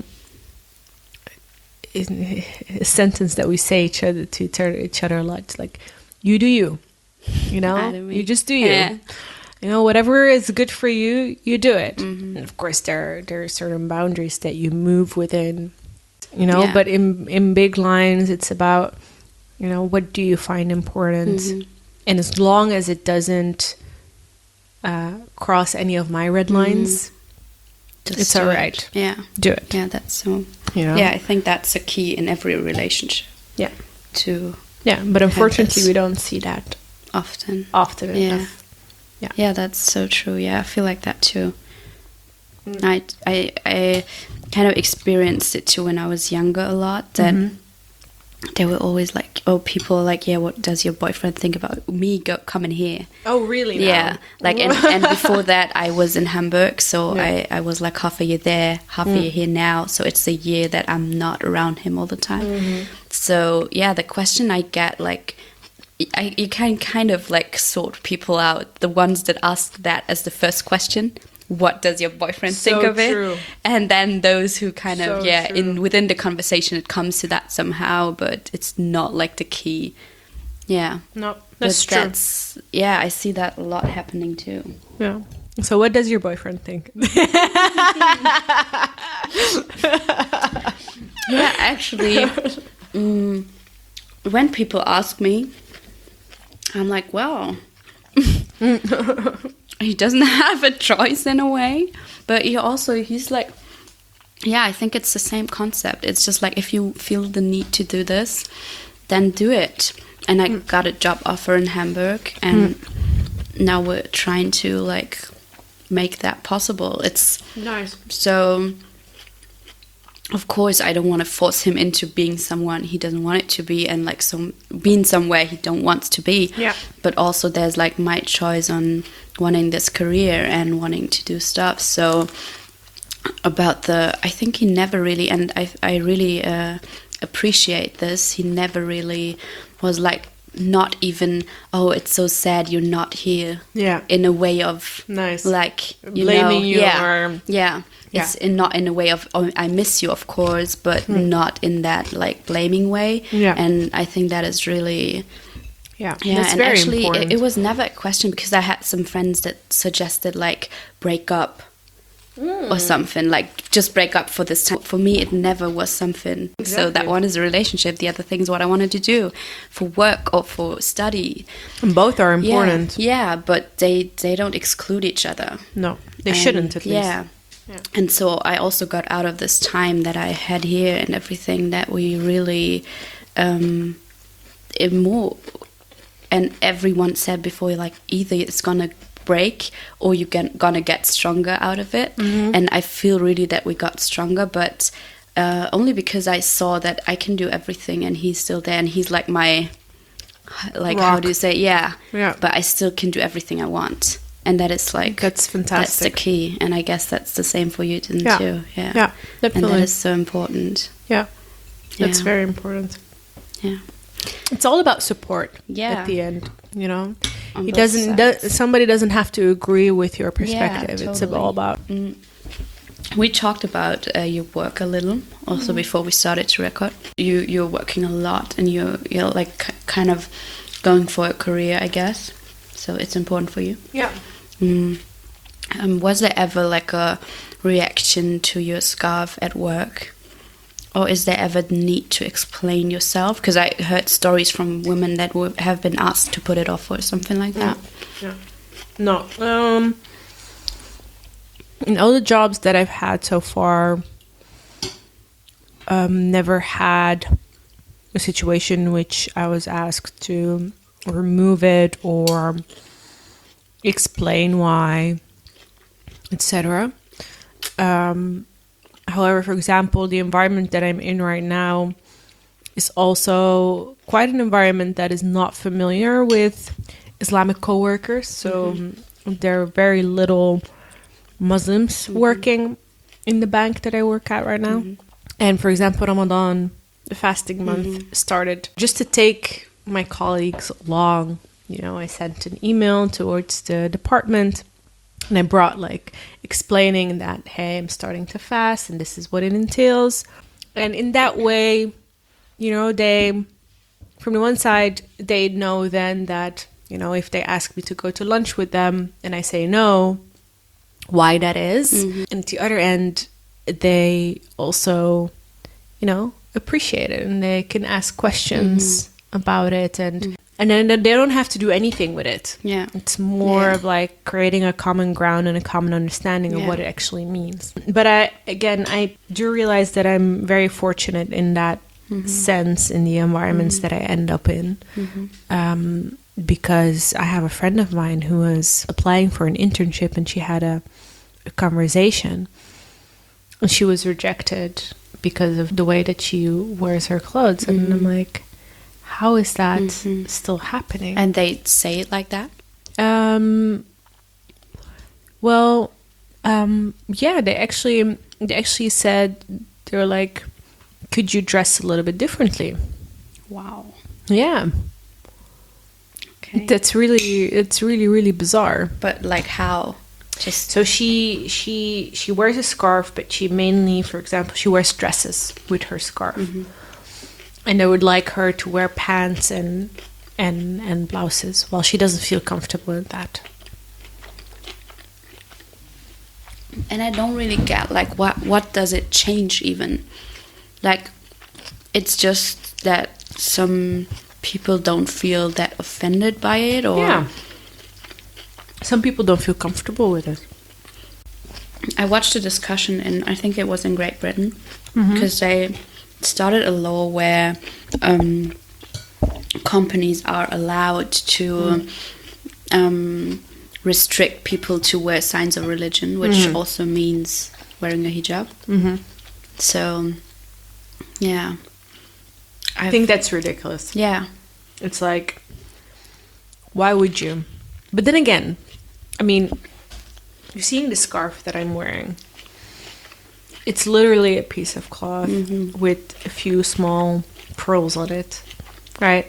in a sentence that we say each other to each other, each other a lot, it's like, "You do you," you know, I do me. you just do you. Yeah. You know, whatever is good for you, you do it. Mm-hmm. And of course, there there are certain boundaries that you move within, you know. Yeah. But in in big lines, it's about, you know, what do you find important, Mhm. and as long as it doesn't uh, cross any of my red lines, Just it's do all it. right. Yeah. Do it. Yeah, that's so. You know. Yeah, I think that's a key in every relationship. Yeah. To Yeah, but unfortunately, this. we don't see that often. often Yeah. enough. Yeah. Yeah, that's so true. Yeah, I feel like that too. Mm. I, I, I kind of experienced it too when I was younger a lot. That Mhm. they were always like, oh, people are like, yeah, what does your boyfriend think about me go, coming here? Oh, really? Yeah, like, and, and before that, I was in Hamburg, so Yeah. I, I was like half a year there, half a year here now. So it's a year that I'm not around him all the time. Mm-hmm. So yeah, the question I get, like, I, you can kind of like sort people out. The ones that ask that as the first question, what does your boyfriend So think of true. it? And then those who kind of So yeah, true. in within the conversation, it comes to that somehow, but it's not like the key. Yeah, No, that's but true. that's yeah, I see that a lot happening too. Yeah. So, what does your boyfriend think? Yeah, actually, mm, when people ask me, I'm like, well, he doesn't have a choice in a way, but he also, he's like, yeah, I think it's the same concept. It's just like, if you feel the need to do this, then do it. And I Mm. got a job offer in Hamburg, and now we're trying to like make that possible. It's Nice. so, of course, I don't want to force him into being someone he doesn't want it to be, and like some being somewhere he don't want to be. Yeah. But also, there's like my choice on wanting this career and wanting to do stuff. So, about the, I think he never really, and I, I really uh, appreciate this. He never really was like, not even, oh, it's so sad you're not here. Yeah. In a way of Nice. like you Blaming know, you yeah, or- yeah. Yeah. It's in, not in a way of, oh, I miss you, of course, but not in that like blaming way. Yeah. And I think that is really, Yeah. yeah. That's and very actually, important. it, it was never a question, because I had some friends that suggested like break up Mm. or something, like just break up for this time. For me, it never was something. So that Exactly. one is a relationship. The other thing is what I wanted to do for work or for study. And both are important. Yeah, yeah, but they they don't exclude each other. No, they And, shouldn't at least. Yeah. Yeah. And so I also got out of this time that I had here and everything, that we really um it more, and everyone said before, like, either it's gonna break or you're get, gonna get stronger out of it. Mm-hmm. And I feel really that we got stronger, but uh, only because I saw that I can do everything and he's still there, and he's like my, like, how Rock. do you say, yeah, Yeah. but I still can do everything I want. And that is like, That's that's the fantastic. key. And I guess that's the same for you then Yeah. too. Yeah. Yeah, And definitely. that is so important. Yeah, that's Yeah. very important. Yeah. It's all about support. Yeah. At the end, you know, On he both doesn't. Do, sides. somebody doesn't have to agree with your perspective. Yeah, It's totally. all about. Mm. We talked about uh, your work a little also before we started to record. You you're working a lot, and you you're like k- kind of going for a career, I guess. So it's important for you. Yeah. Mm. Um, was there ever like a reaction to your scarf at work? Or is there ever the need to explain yourself? Because I heard stories from women that w- have been asked to put it off or something like that. Yeah. No. Um. In all the jobs that I've had so far, um, never had a situation in which I was asked to remove it or explain why, et cetera. Um, however, for example, the environment that I'm in right now is also quite an environment that is not familiar with Islamic co-workers. So mm-hmm. there are very little Muslims mm-hmm. working in the bank that I work at right now. Mm-hmm. And for example, Ramadan, the fasting month, mm-hmm. started just to take my colleagues along. You know, I sent an email towards the department and I brought like explaining that, hey, I'm starting to fast and this is what it entails. And in that way, you know, they, from the one side, they know then that, you know, if they ask me to go to lunch with them and I say no, why that is. Mm-hmm. And at the other end, they also, you know, appreciate it and they can ask questions mm-hmm. about it. And mm-hmm. and then they don't have to do anything with it. Yeah. It's more yeah. of like creating a common ground and a common understanding of yeah. what it actually means. But I, again, I do realize that I'm very fortunate in that mm-hmm. sense in the environments mm-hmm. that I end up in. Mm-hmm. Um, because I have a friend of mine who was applying for an internship and she had a, a conversation and she was rejected because of the way that she wears her clothes. Mm-hmm. And I'm like, how is that mm-hmm. still happening? And they say it like that? Um, well, um, yeah, they actually, they actually said, they were like, could you dress a little bit differently? Wow. Yeah. Okay. That's really, it's really, really bizarre. But like how? Just so she she she wears a scarf, but she mainly, for example, she wears dresses with her scarf, mm-hmm. and I would like her to wear pants and and and blouses. Well, she doesn't feel comfortable with that. And I don't really get like what what does it change even? Like, it's just that some people don't feel that offended by it, or yeah. Some people don't feel comfortable with it. I watched a discussion in, I think it was in Great Britain, because mm-hmm. they started a law where um, companies are allowed to mm. um, restrict people to wear signs of religion, which mm-hmm. also means wearing a hijab. Mm-hmm. So, yeah. I think that's ridiculous. Yeah. It's like, why would you? But then again, I mean, you're seeing the scarf that I'm wearing. It's literally a piece of cloth mm-hmm. with a few small pearls on it, right?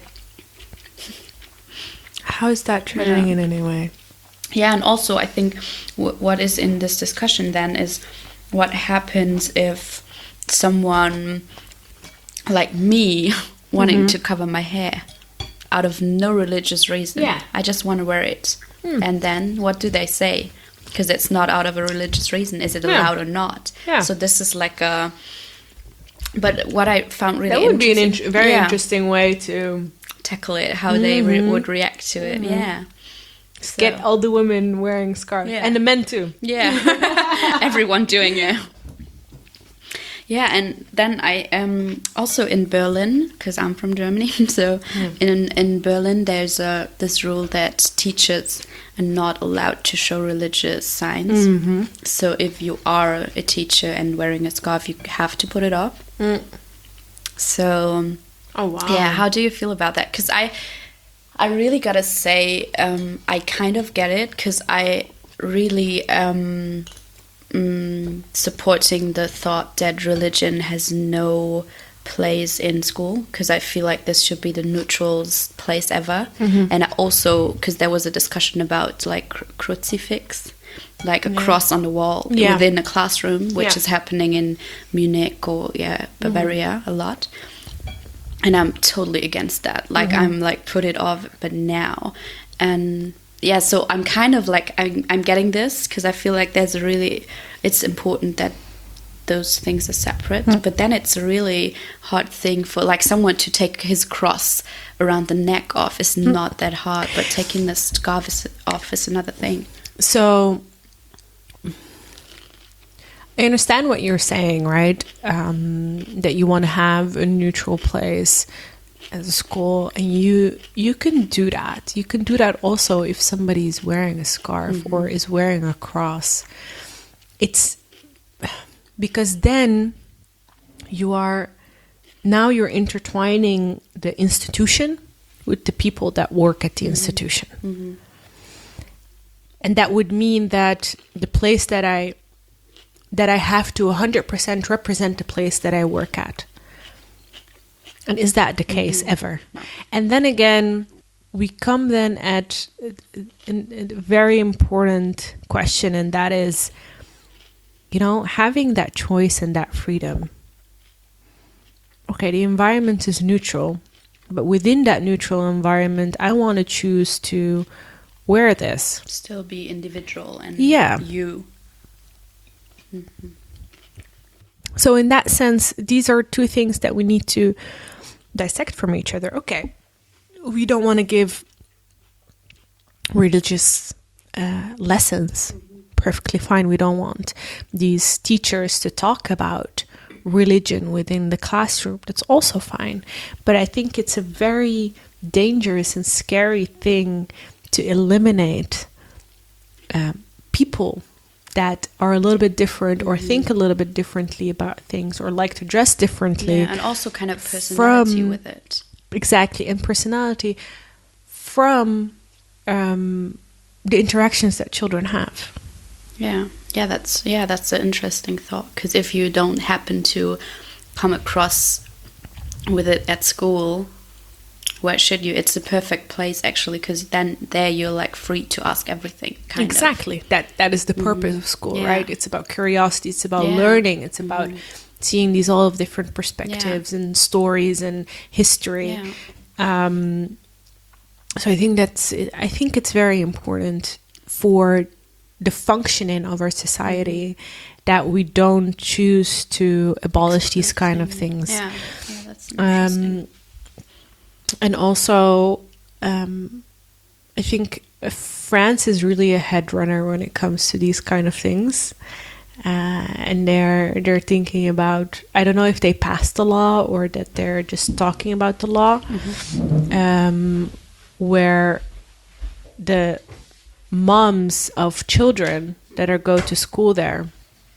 How is that triggering yeah. in any way? Yeah, and also I think w- what is in this discussion then is what happens if someone like me wanting mm-hmm. to cover my hair out of no religious reason. Yeah. I just want to wear it. Mm. And then what do they say? Because it's not out of a religious reason. Is it allowed yeah. or not? Yeah. So this is like a... But what I found really that would be an interesting... in- very yeah. interesting way to... tackle it, how mm-hmm. they re- would react to it. Mm-hmm. Yeah. So. Get all the women wearing scarves. Yeah. And the men too. Yeah. Everyone doing it. Yeah, and then I am also in Berlin, because I'm from Germany. So yeah. in in Berlin, there's a this rule that teachers are not allowed to show religious signs. Mm-hmm. So if you are a teacher and wearing a scarf, you have to put it up. Mm. So, oh wow, yeah. How do you feel about that? Because I, I really gotta say, um, I kind of get it, because I really. Um, Mm, supporting the thought that religion has no place in school, because I feel like this should be the neutral place ever. Mm-hmm. And I also, because there was a discussion about like cru- crucifix, like a Yeah. cross on the wall Yeah. within a classroom, which Yeah. is happening in Munich or yeah Bavaria a lot. And I'm totally against that. Like Mm-hmm. I'm like put it off, but now, and yeah, so I'm kind of like I'm I'm getting this because I feel like there's a really it's important that those things are separate. Mm. But then it's a really hard thing for like someone to take his cross around the neck off is Mm. not that hard, but taking the scarf is, off is another thing. So I understand what you're saying, right? Um, that you want to have a neutral place as a school, and you you can do that. You can do that also if somebody is wearing a scarf Mm-hmm. or is wearing a cross. It's because then you are now you're intertwining the institution with the people that work at the Mm-hmm. institution. And that would mean that the place that I that I have to one hundred percent represent the place that I work at. And is that the case ever? No. And then again, we come then at a, a, a very important question, and that is, you know, having that choice and that freedom. Okay, the environment is neutral, but within that neutral environment, I want to choose to wear this. Still be individual and Yeah. you. So in that sense, these are two things that we need to dissect from each other. Okay, we don't want to give religious uh, lessons. Perfectly fine. We don't want these teachers to talk about religion within the classroom. That's also fine. But I think it's a very dangerous and scary thing to eliminate um, people that are a little bit different or think a little bit differently about things or like to dress differently. Yeah, and also kind of personality from- with it. Exactly, and personality from um, the interactions that children have. Yeah, yeah, that's yeah, that's an interesting thought. Because if you don't happen to come across with it at school, where should you? It's the perfect place actually, because then there you're like free to ask everything. Kind Exactly. That that is the purpose of school, Yeah. right? It's about curiosity. It's about Yeah. learning. It's about seeing these all of different perspectives and stories and history. Yeah. Um, so I think that's. I think it's very important for the functioning of our society that we don't choose to abolish these kind of things. Yeah, yeah, that's interesting. Um, and also, um, I think uh, France is really a head runner when it comes to these kind of things. Uh, and they're they're thinking about, I don't know if they passed the law or that they're just talking about the law, um, where the moms of children that are go to school there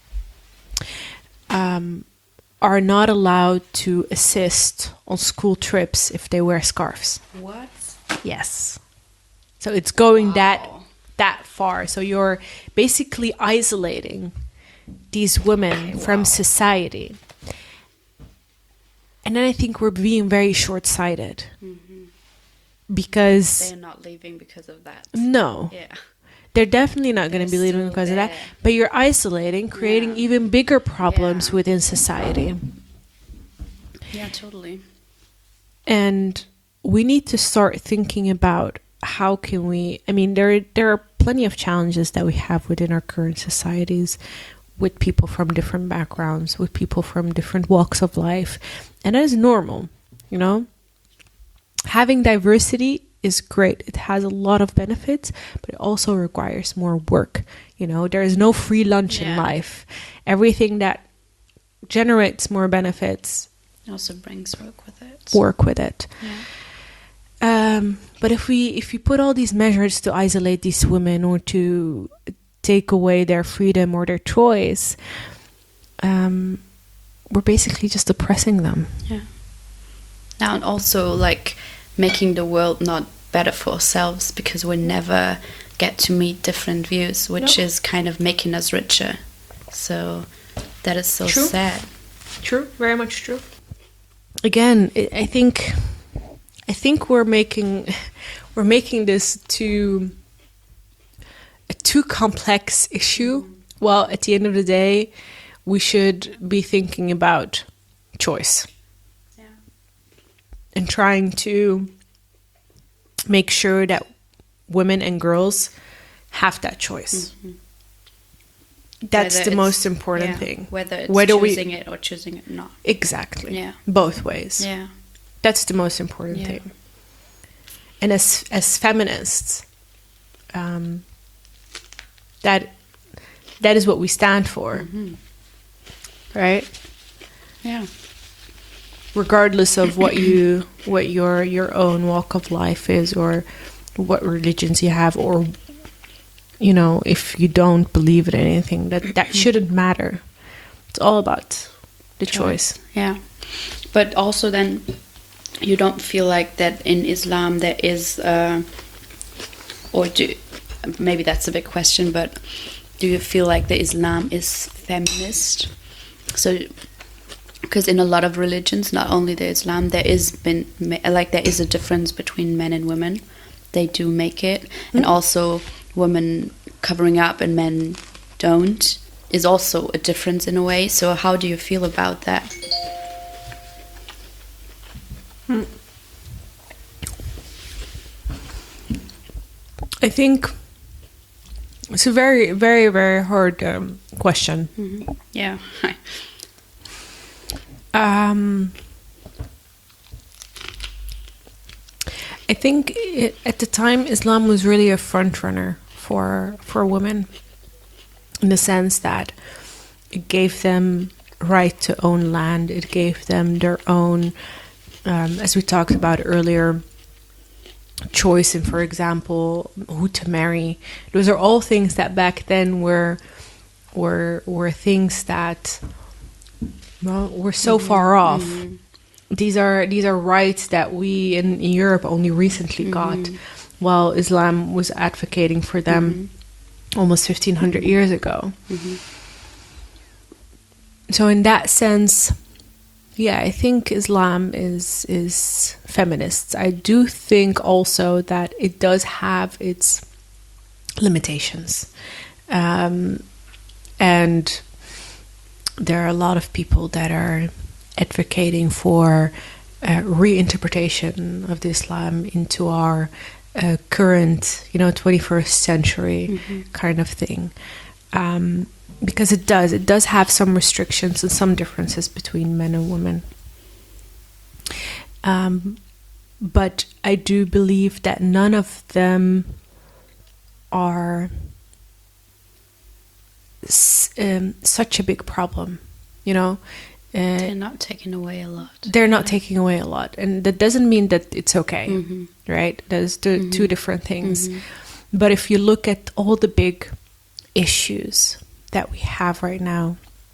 um, are not allowed to assist on school trips if they wear scarves. What? Yes. So it's going that Wow. that far. So you're basically isolating these women from society. And then I think we're being very short-sighted. Because They're not leaving because of that. no, Yeah. they're definitely not going to be They're leaving still because of that. there. But you're isolating, creating Yeah. even bigger problems Yeah. within society. Yeah, totally. And we need to start thinking about how can we, I mean, there there are plenty of challenges that we have within our current societies with people from different backgrounds, with people from different walks of life. And that is normal, you know? Having diversity is great. It has a lot of benefits, but it also requires more work. You know, there is no free lunch in Yeah. life. Everything that generates more benefits, Also brings work with it. work with it. Yeah. Um, but if we if we put all these measures to isolate these women or to take away their freedom or their choice, um, we're basically just oppressing them. Yeah. Now, and also like making the world not better for ourselves because we never get to meet different views, which No. is kind of making us richer. So that is so True. sad. True, very much true. again, I I think I think we're making we're making this too a too complex issue. Well, at the end of the day, we should be thinking about choice. Yeah. And trying to make sure that women and girls have that choice. Mm-hmm. That's whether the most important yeah, thing. Whether it's whether choosing we, it or choosing it not. Exactly. Yeah. Both ways. Yeah. That's the most important yeah. thing. And as as feminists, um, that that is what we stand for. Mm-hmm. Right? Yeah. Regardless of what you what your your own walk of life is, or what religions you have, or you know, if you don't believe in anything, that that shouldn't matter. It's all about the choice. Yeah. But also then you don't feel like that in Islam there is uh, or do maybe that's a big question, but do you feel like the Islam is feminist? So because in a lot of religions, not only the Islam, there is been like there is a difference between men and women. They do make it, mm-hmm. and also women covering up and men don't is also a difference in a way. So how do you feel about that? Hmm. I think it's a very, very, very hard um, question. Mm-hmm. Yeah. um, I think it, at the time, Islam was really a front runner for for women, in the sense that it gave them right to own land. It gave them their own, um, as we talked about earlier, choice in, for example, who to marry. Those are all things that back then were were were things that, well, were so mm-hmm. far off. Mm-hmm. These are these are rights that we in, in Europe only recently mm-hmm. got, while Islam was advocating for them mm-hmm. almost fifteen hundred mm-hmm. years ago. Mm-hmm. So in that sense, yeah, I think Islam is is feminist. I do think also that it does have its limitations, um, and there are a lot of people that are advocating for a reinterpretation of the Islam into our uh, current, you know, twenty-first century mm-hmm. kind of thing. Um, because it does, it does have some restrictions and some differences between men and women. Um, but I do believe that none of them are s- um, such a big problem, you know. Uh, they're not taking away a lot. They're not yeah. taking away a lot. And that doesn't mean that it's okay, mm-hmm. right? There's two, mm-hmm. two different things. Mm-hmm. But if you look at all the big issues that we have right now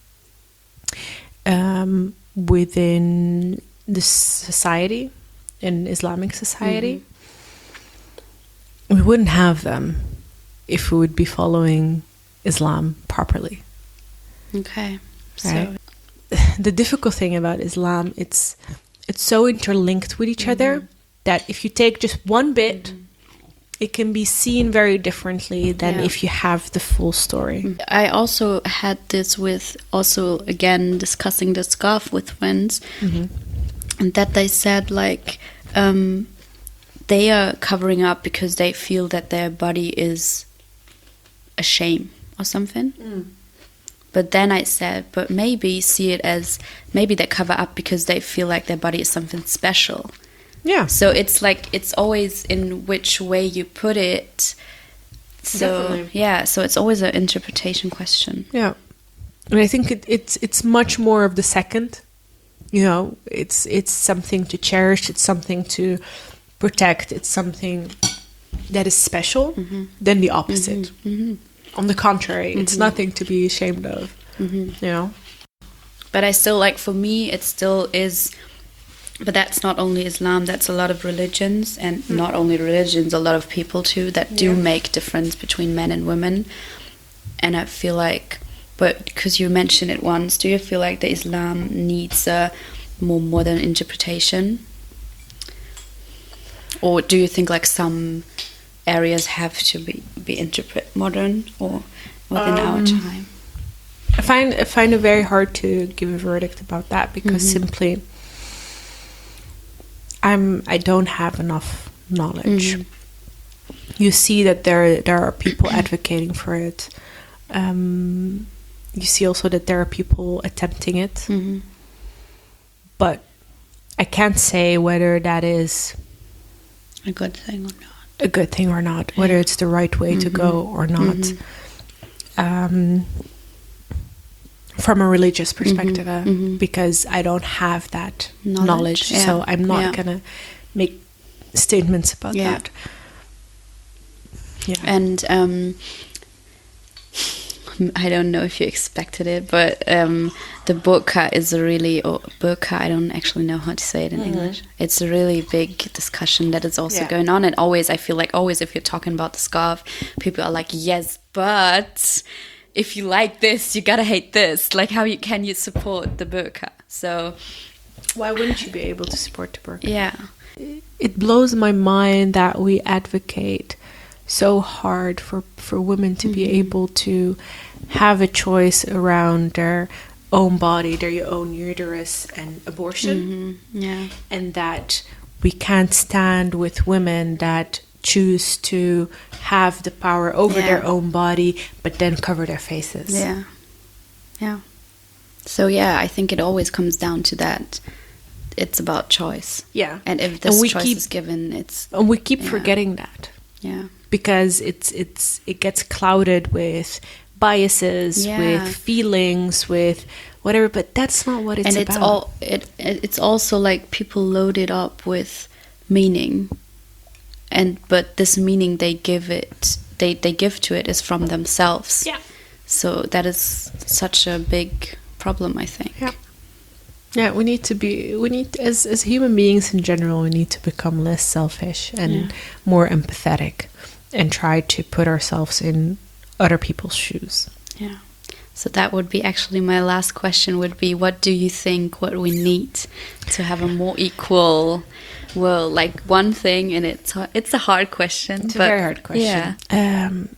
um, within the society, in Islamic society, mm-hmm. we wouldn't have them if we would be following Islam properly. Okay. Right? So the difficult thing about Islam, it's it's so interlinked with each mm-hmm. other that if you take just one bit, mm-hmm. it can be seen very differently than yeah. if you have the full story. I also had this with, also again, discussing the scarf with friends, mm-hmm. and that they said, like, um, they are covering up because they feel that their body is a shame or something. Mm. But then I said, but maybe see it as, maybe they cover up because they feel like their body is something special. Yeah. So it's like, it's always in which way you put it. So, Definitely. yeah, so it's always an interpretation question. Yeah. And I think it, it's it's much more of the second. You know, it's it's something to cherish. It's something to protect. It's something that is special mm-hmm. than the opposite. Mm-hmm. Mm-hmm. On the contrary, mm-hmm. it's nothing to be ashamed of. Mm-hmm. You know? But I still, like, for me, it still is... But that's not only Islam, that's a lot of religions, and mm. not only religions, a lot of people too, that do yeah. make difference between men and women. And I feel like, but because you mentioned it once, do you feel like the Islam needs a more modern interpretation? Or do you think like some areas have to be, be interpreted modern or within um, our time? I find I find it very hard to give a verdict about that because mm-hmm. simply I'm I don't have enough knowledge. Mm-hmm. You see that there there are people advocating for it. Um, you see also that there are people attempting it. Mm-hmm. But I can't say whether that is a good thing or not. A good thing or not. Yeah. Whether it's the right way mm-hmm. to go or not. Mm-hmm. Um, from a religious perspective, mm-hmm. uh, mm-hmm. because I don't have that knowledge, knowledge yeah. so I'm not yeah. gonna make statements about yeah. that. Yeah. And um, I don't know if you expected it, but um, the burqa is a really oh, burqa. I don't actually know how to say it in mm-hmm. English. It's a really big discussion that is also yeah. going on, and always I feel like always if you're talking about the scarf, people are like, yes, but if you like this, you gotta hate this. Like, how you, can you support the burqa? So, why wouldn't you be able to support the burqa? Yeah, it blows my mind that we advocate so hard for for women to mm-hmm. be able to have a choice around their own body, their own uterus, and abortion. Mm-hmm. Yeah, and that we can't stand with women that choose to have the power over yeah. their own body, but then cover their faces. Yeah, yeah. So yeah, I think it always comes down to that. It's about choice. Yeah, and if this and choice keep, is given, it's and we keep yeah. forgetting that. Yeah, because it's it's it gets clouded with biases, yeah. with feelings, with whatever. But that's not what it's and about. And it's all it. It's also like people load it up with meaning. And but this meaning they give it, they, they give to it is from themselves. Yeah. So that is such a big problem, I think. Yeah. Yeah, we need to be, we need, as as human beings in general, we need to become less selfish and yeah. more empathetic and try to put ourselves in other people's shoes. Yeah. So that would be actually my last question would be, what do you think what we need to have a more equal world? Like one thing, and it's it's a hard question. It's but a very hard question. Yeah. Um,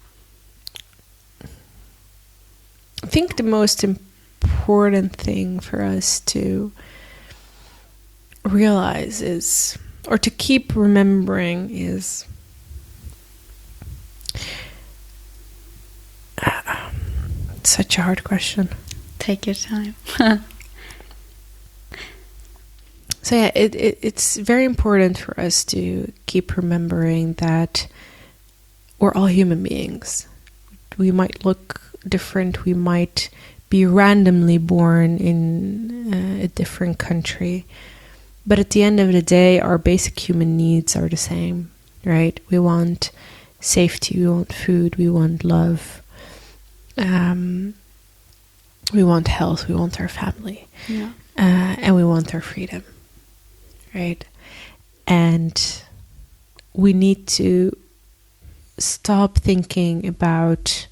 I think the most important thing for us to realize is, or to keep remembering is, uh, such a hard question. Take your time. So yeah, it, it it's very important for us to keep remembering that we're all human beings. We might look different. We might be randomly born in uh, a different country. But at the end of the day, our basic human needs are the same, right? We want safety, we want food, we want love. Um, we want health, we want our family. Yeah. Uh, and we want our freedom. Right? And we need to stop thinking about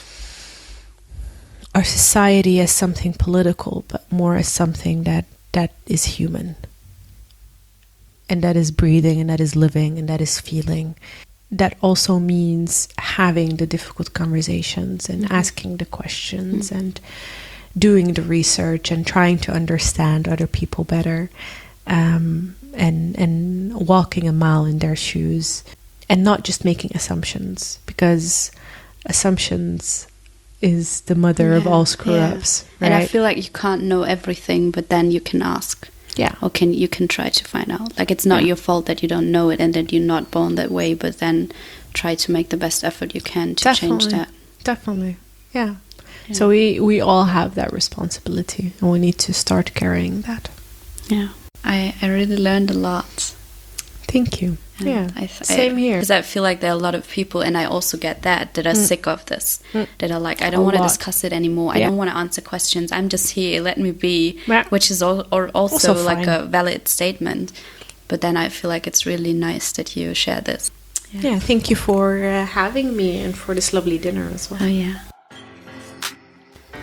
our society as something political, but more as something that, that is human. And that is breathing, and that is living, and that is feeling. That also means having the difficult conversations and mm-hmm. asking the questions mm-hmm. and doing the research and trying to understand other people better. Um, and and walking a mile in their shoes, and not just making assumptions, because assumptions is the mother yeah, of all screw-ups. Yeah. Right? And I feel like you can't know everything, but then you can ask. Yeah. Or can you can try to find out. Like, it's not yeah. your fault that you don't know it and that you're not born that way, but then try to make the best effort you can to Definitely. change that. Definitely. Yeah. yeah. So we, we all have that responsibility, and we need to start carrying that. Yeah. I, I really learned a lot. Thank you. And yeah, I th- same I, here. Because I feel like there are a lot of people, and I also get that, that are mm. sick of this. Mm. That are like, I don't want to discuss it anymore. Yeah. I don't want to answer questions. I'm just here. Let me be. Yeah. Which is al- or also, also like a valid statement. But then I feel like it's really nice that you share this. Yeah, yeah thank you for uh, having me and for this lovely dinner as well. Oh, yeah.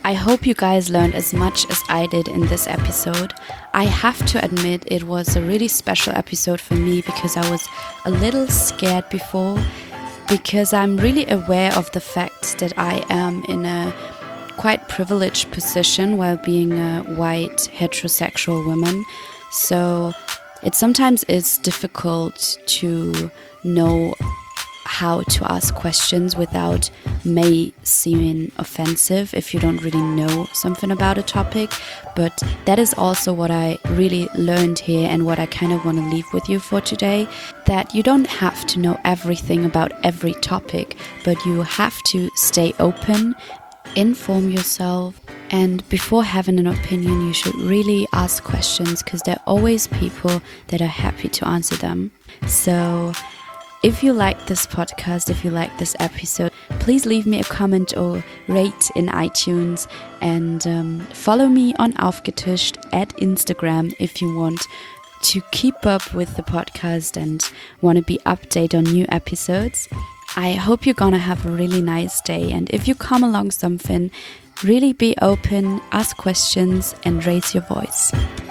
I hope you guys learned as much as I did in this episode. I have to admit it was a really special episode for me because I was a little scared before, because I'm really aware of the fact that I am in a quite privileged position while being a white heterosexual woman. So it sometimes is difficult to know how to ask questions without may seeming offensive if you don't really know something about a topic. But that is also what I really learned here and what I kind of want to leave with you for today, that you don't have to know everything about every topic, but you have to stay open, inform yourself, and before having an opinion you should really ask questions, because there are always people that are happy to answer them. So if you like this podcast, if you like this episode, please leave me a comment or rate in iTunes, and um, follow me on Aufgetischt at Instagram if you want to keep up with the podcast and want to be updated on new episodes. I hope you're gonna have a really nice day, and if you come along something, really be open, ask questions and raise your voice.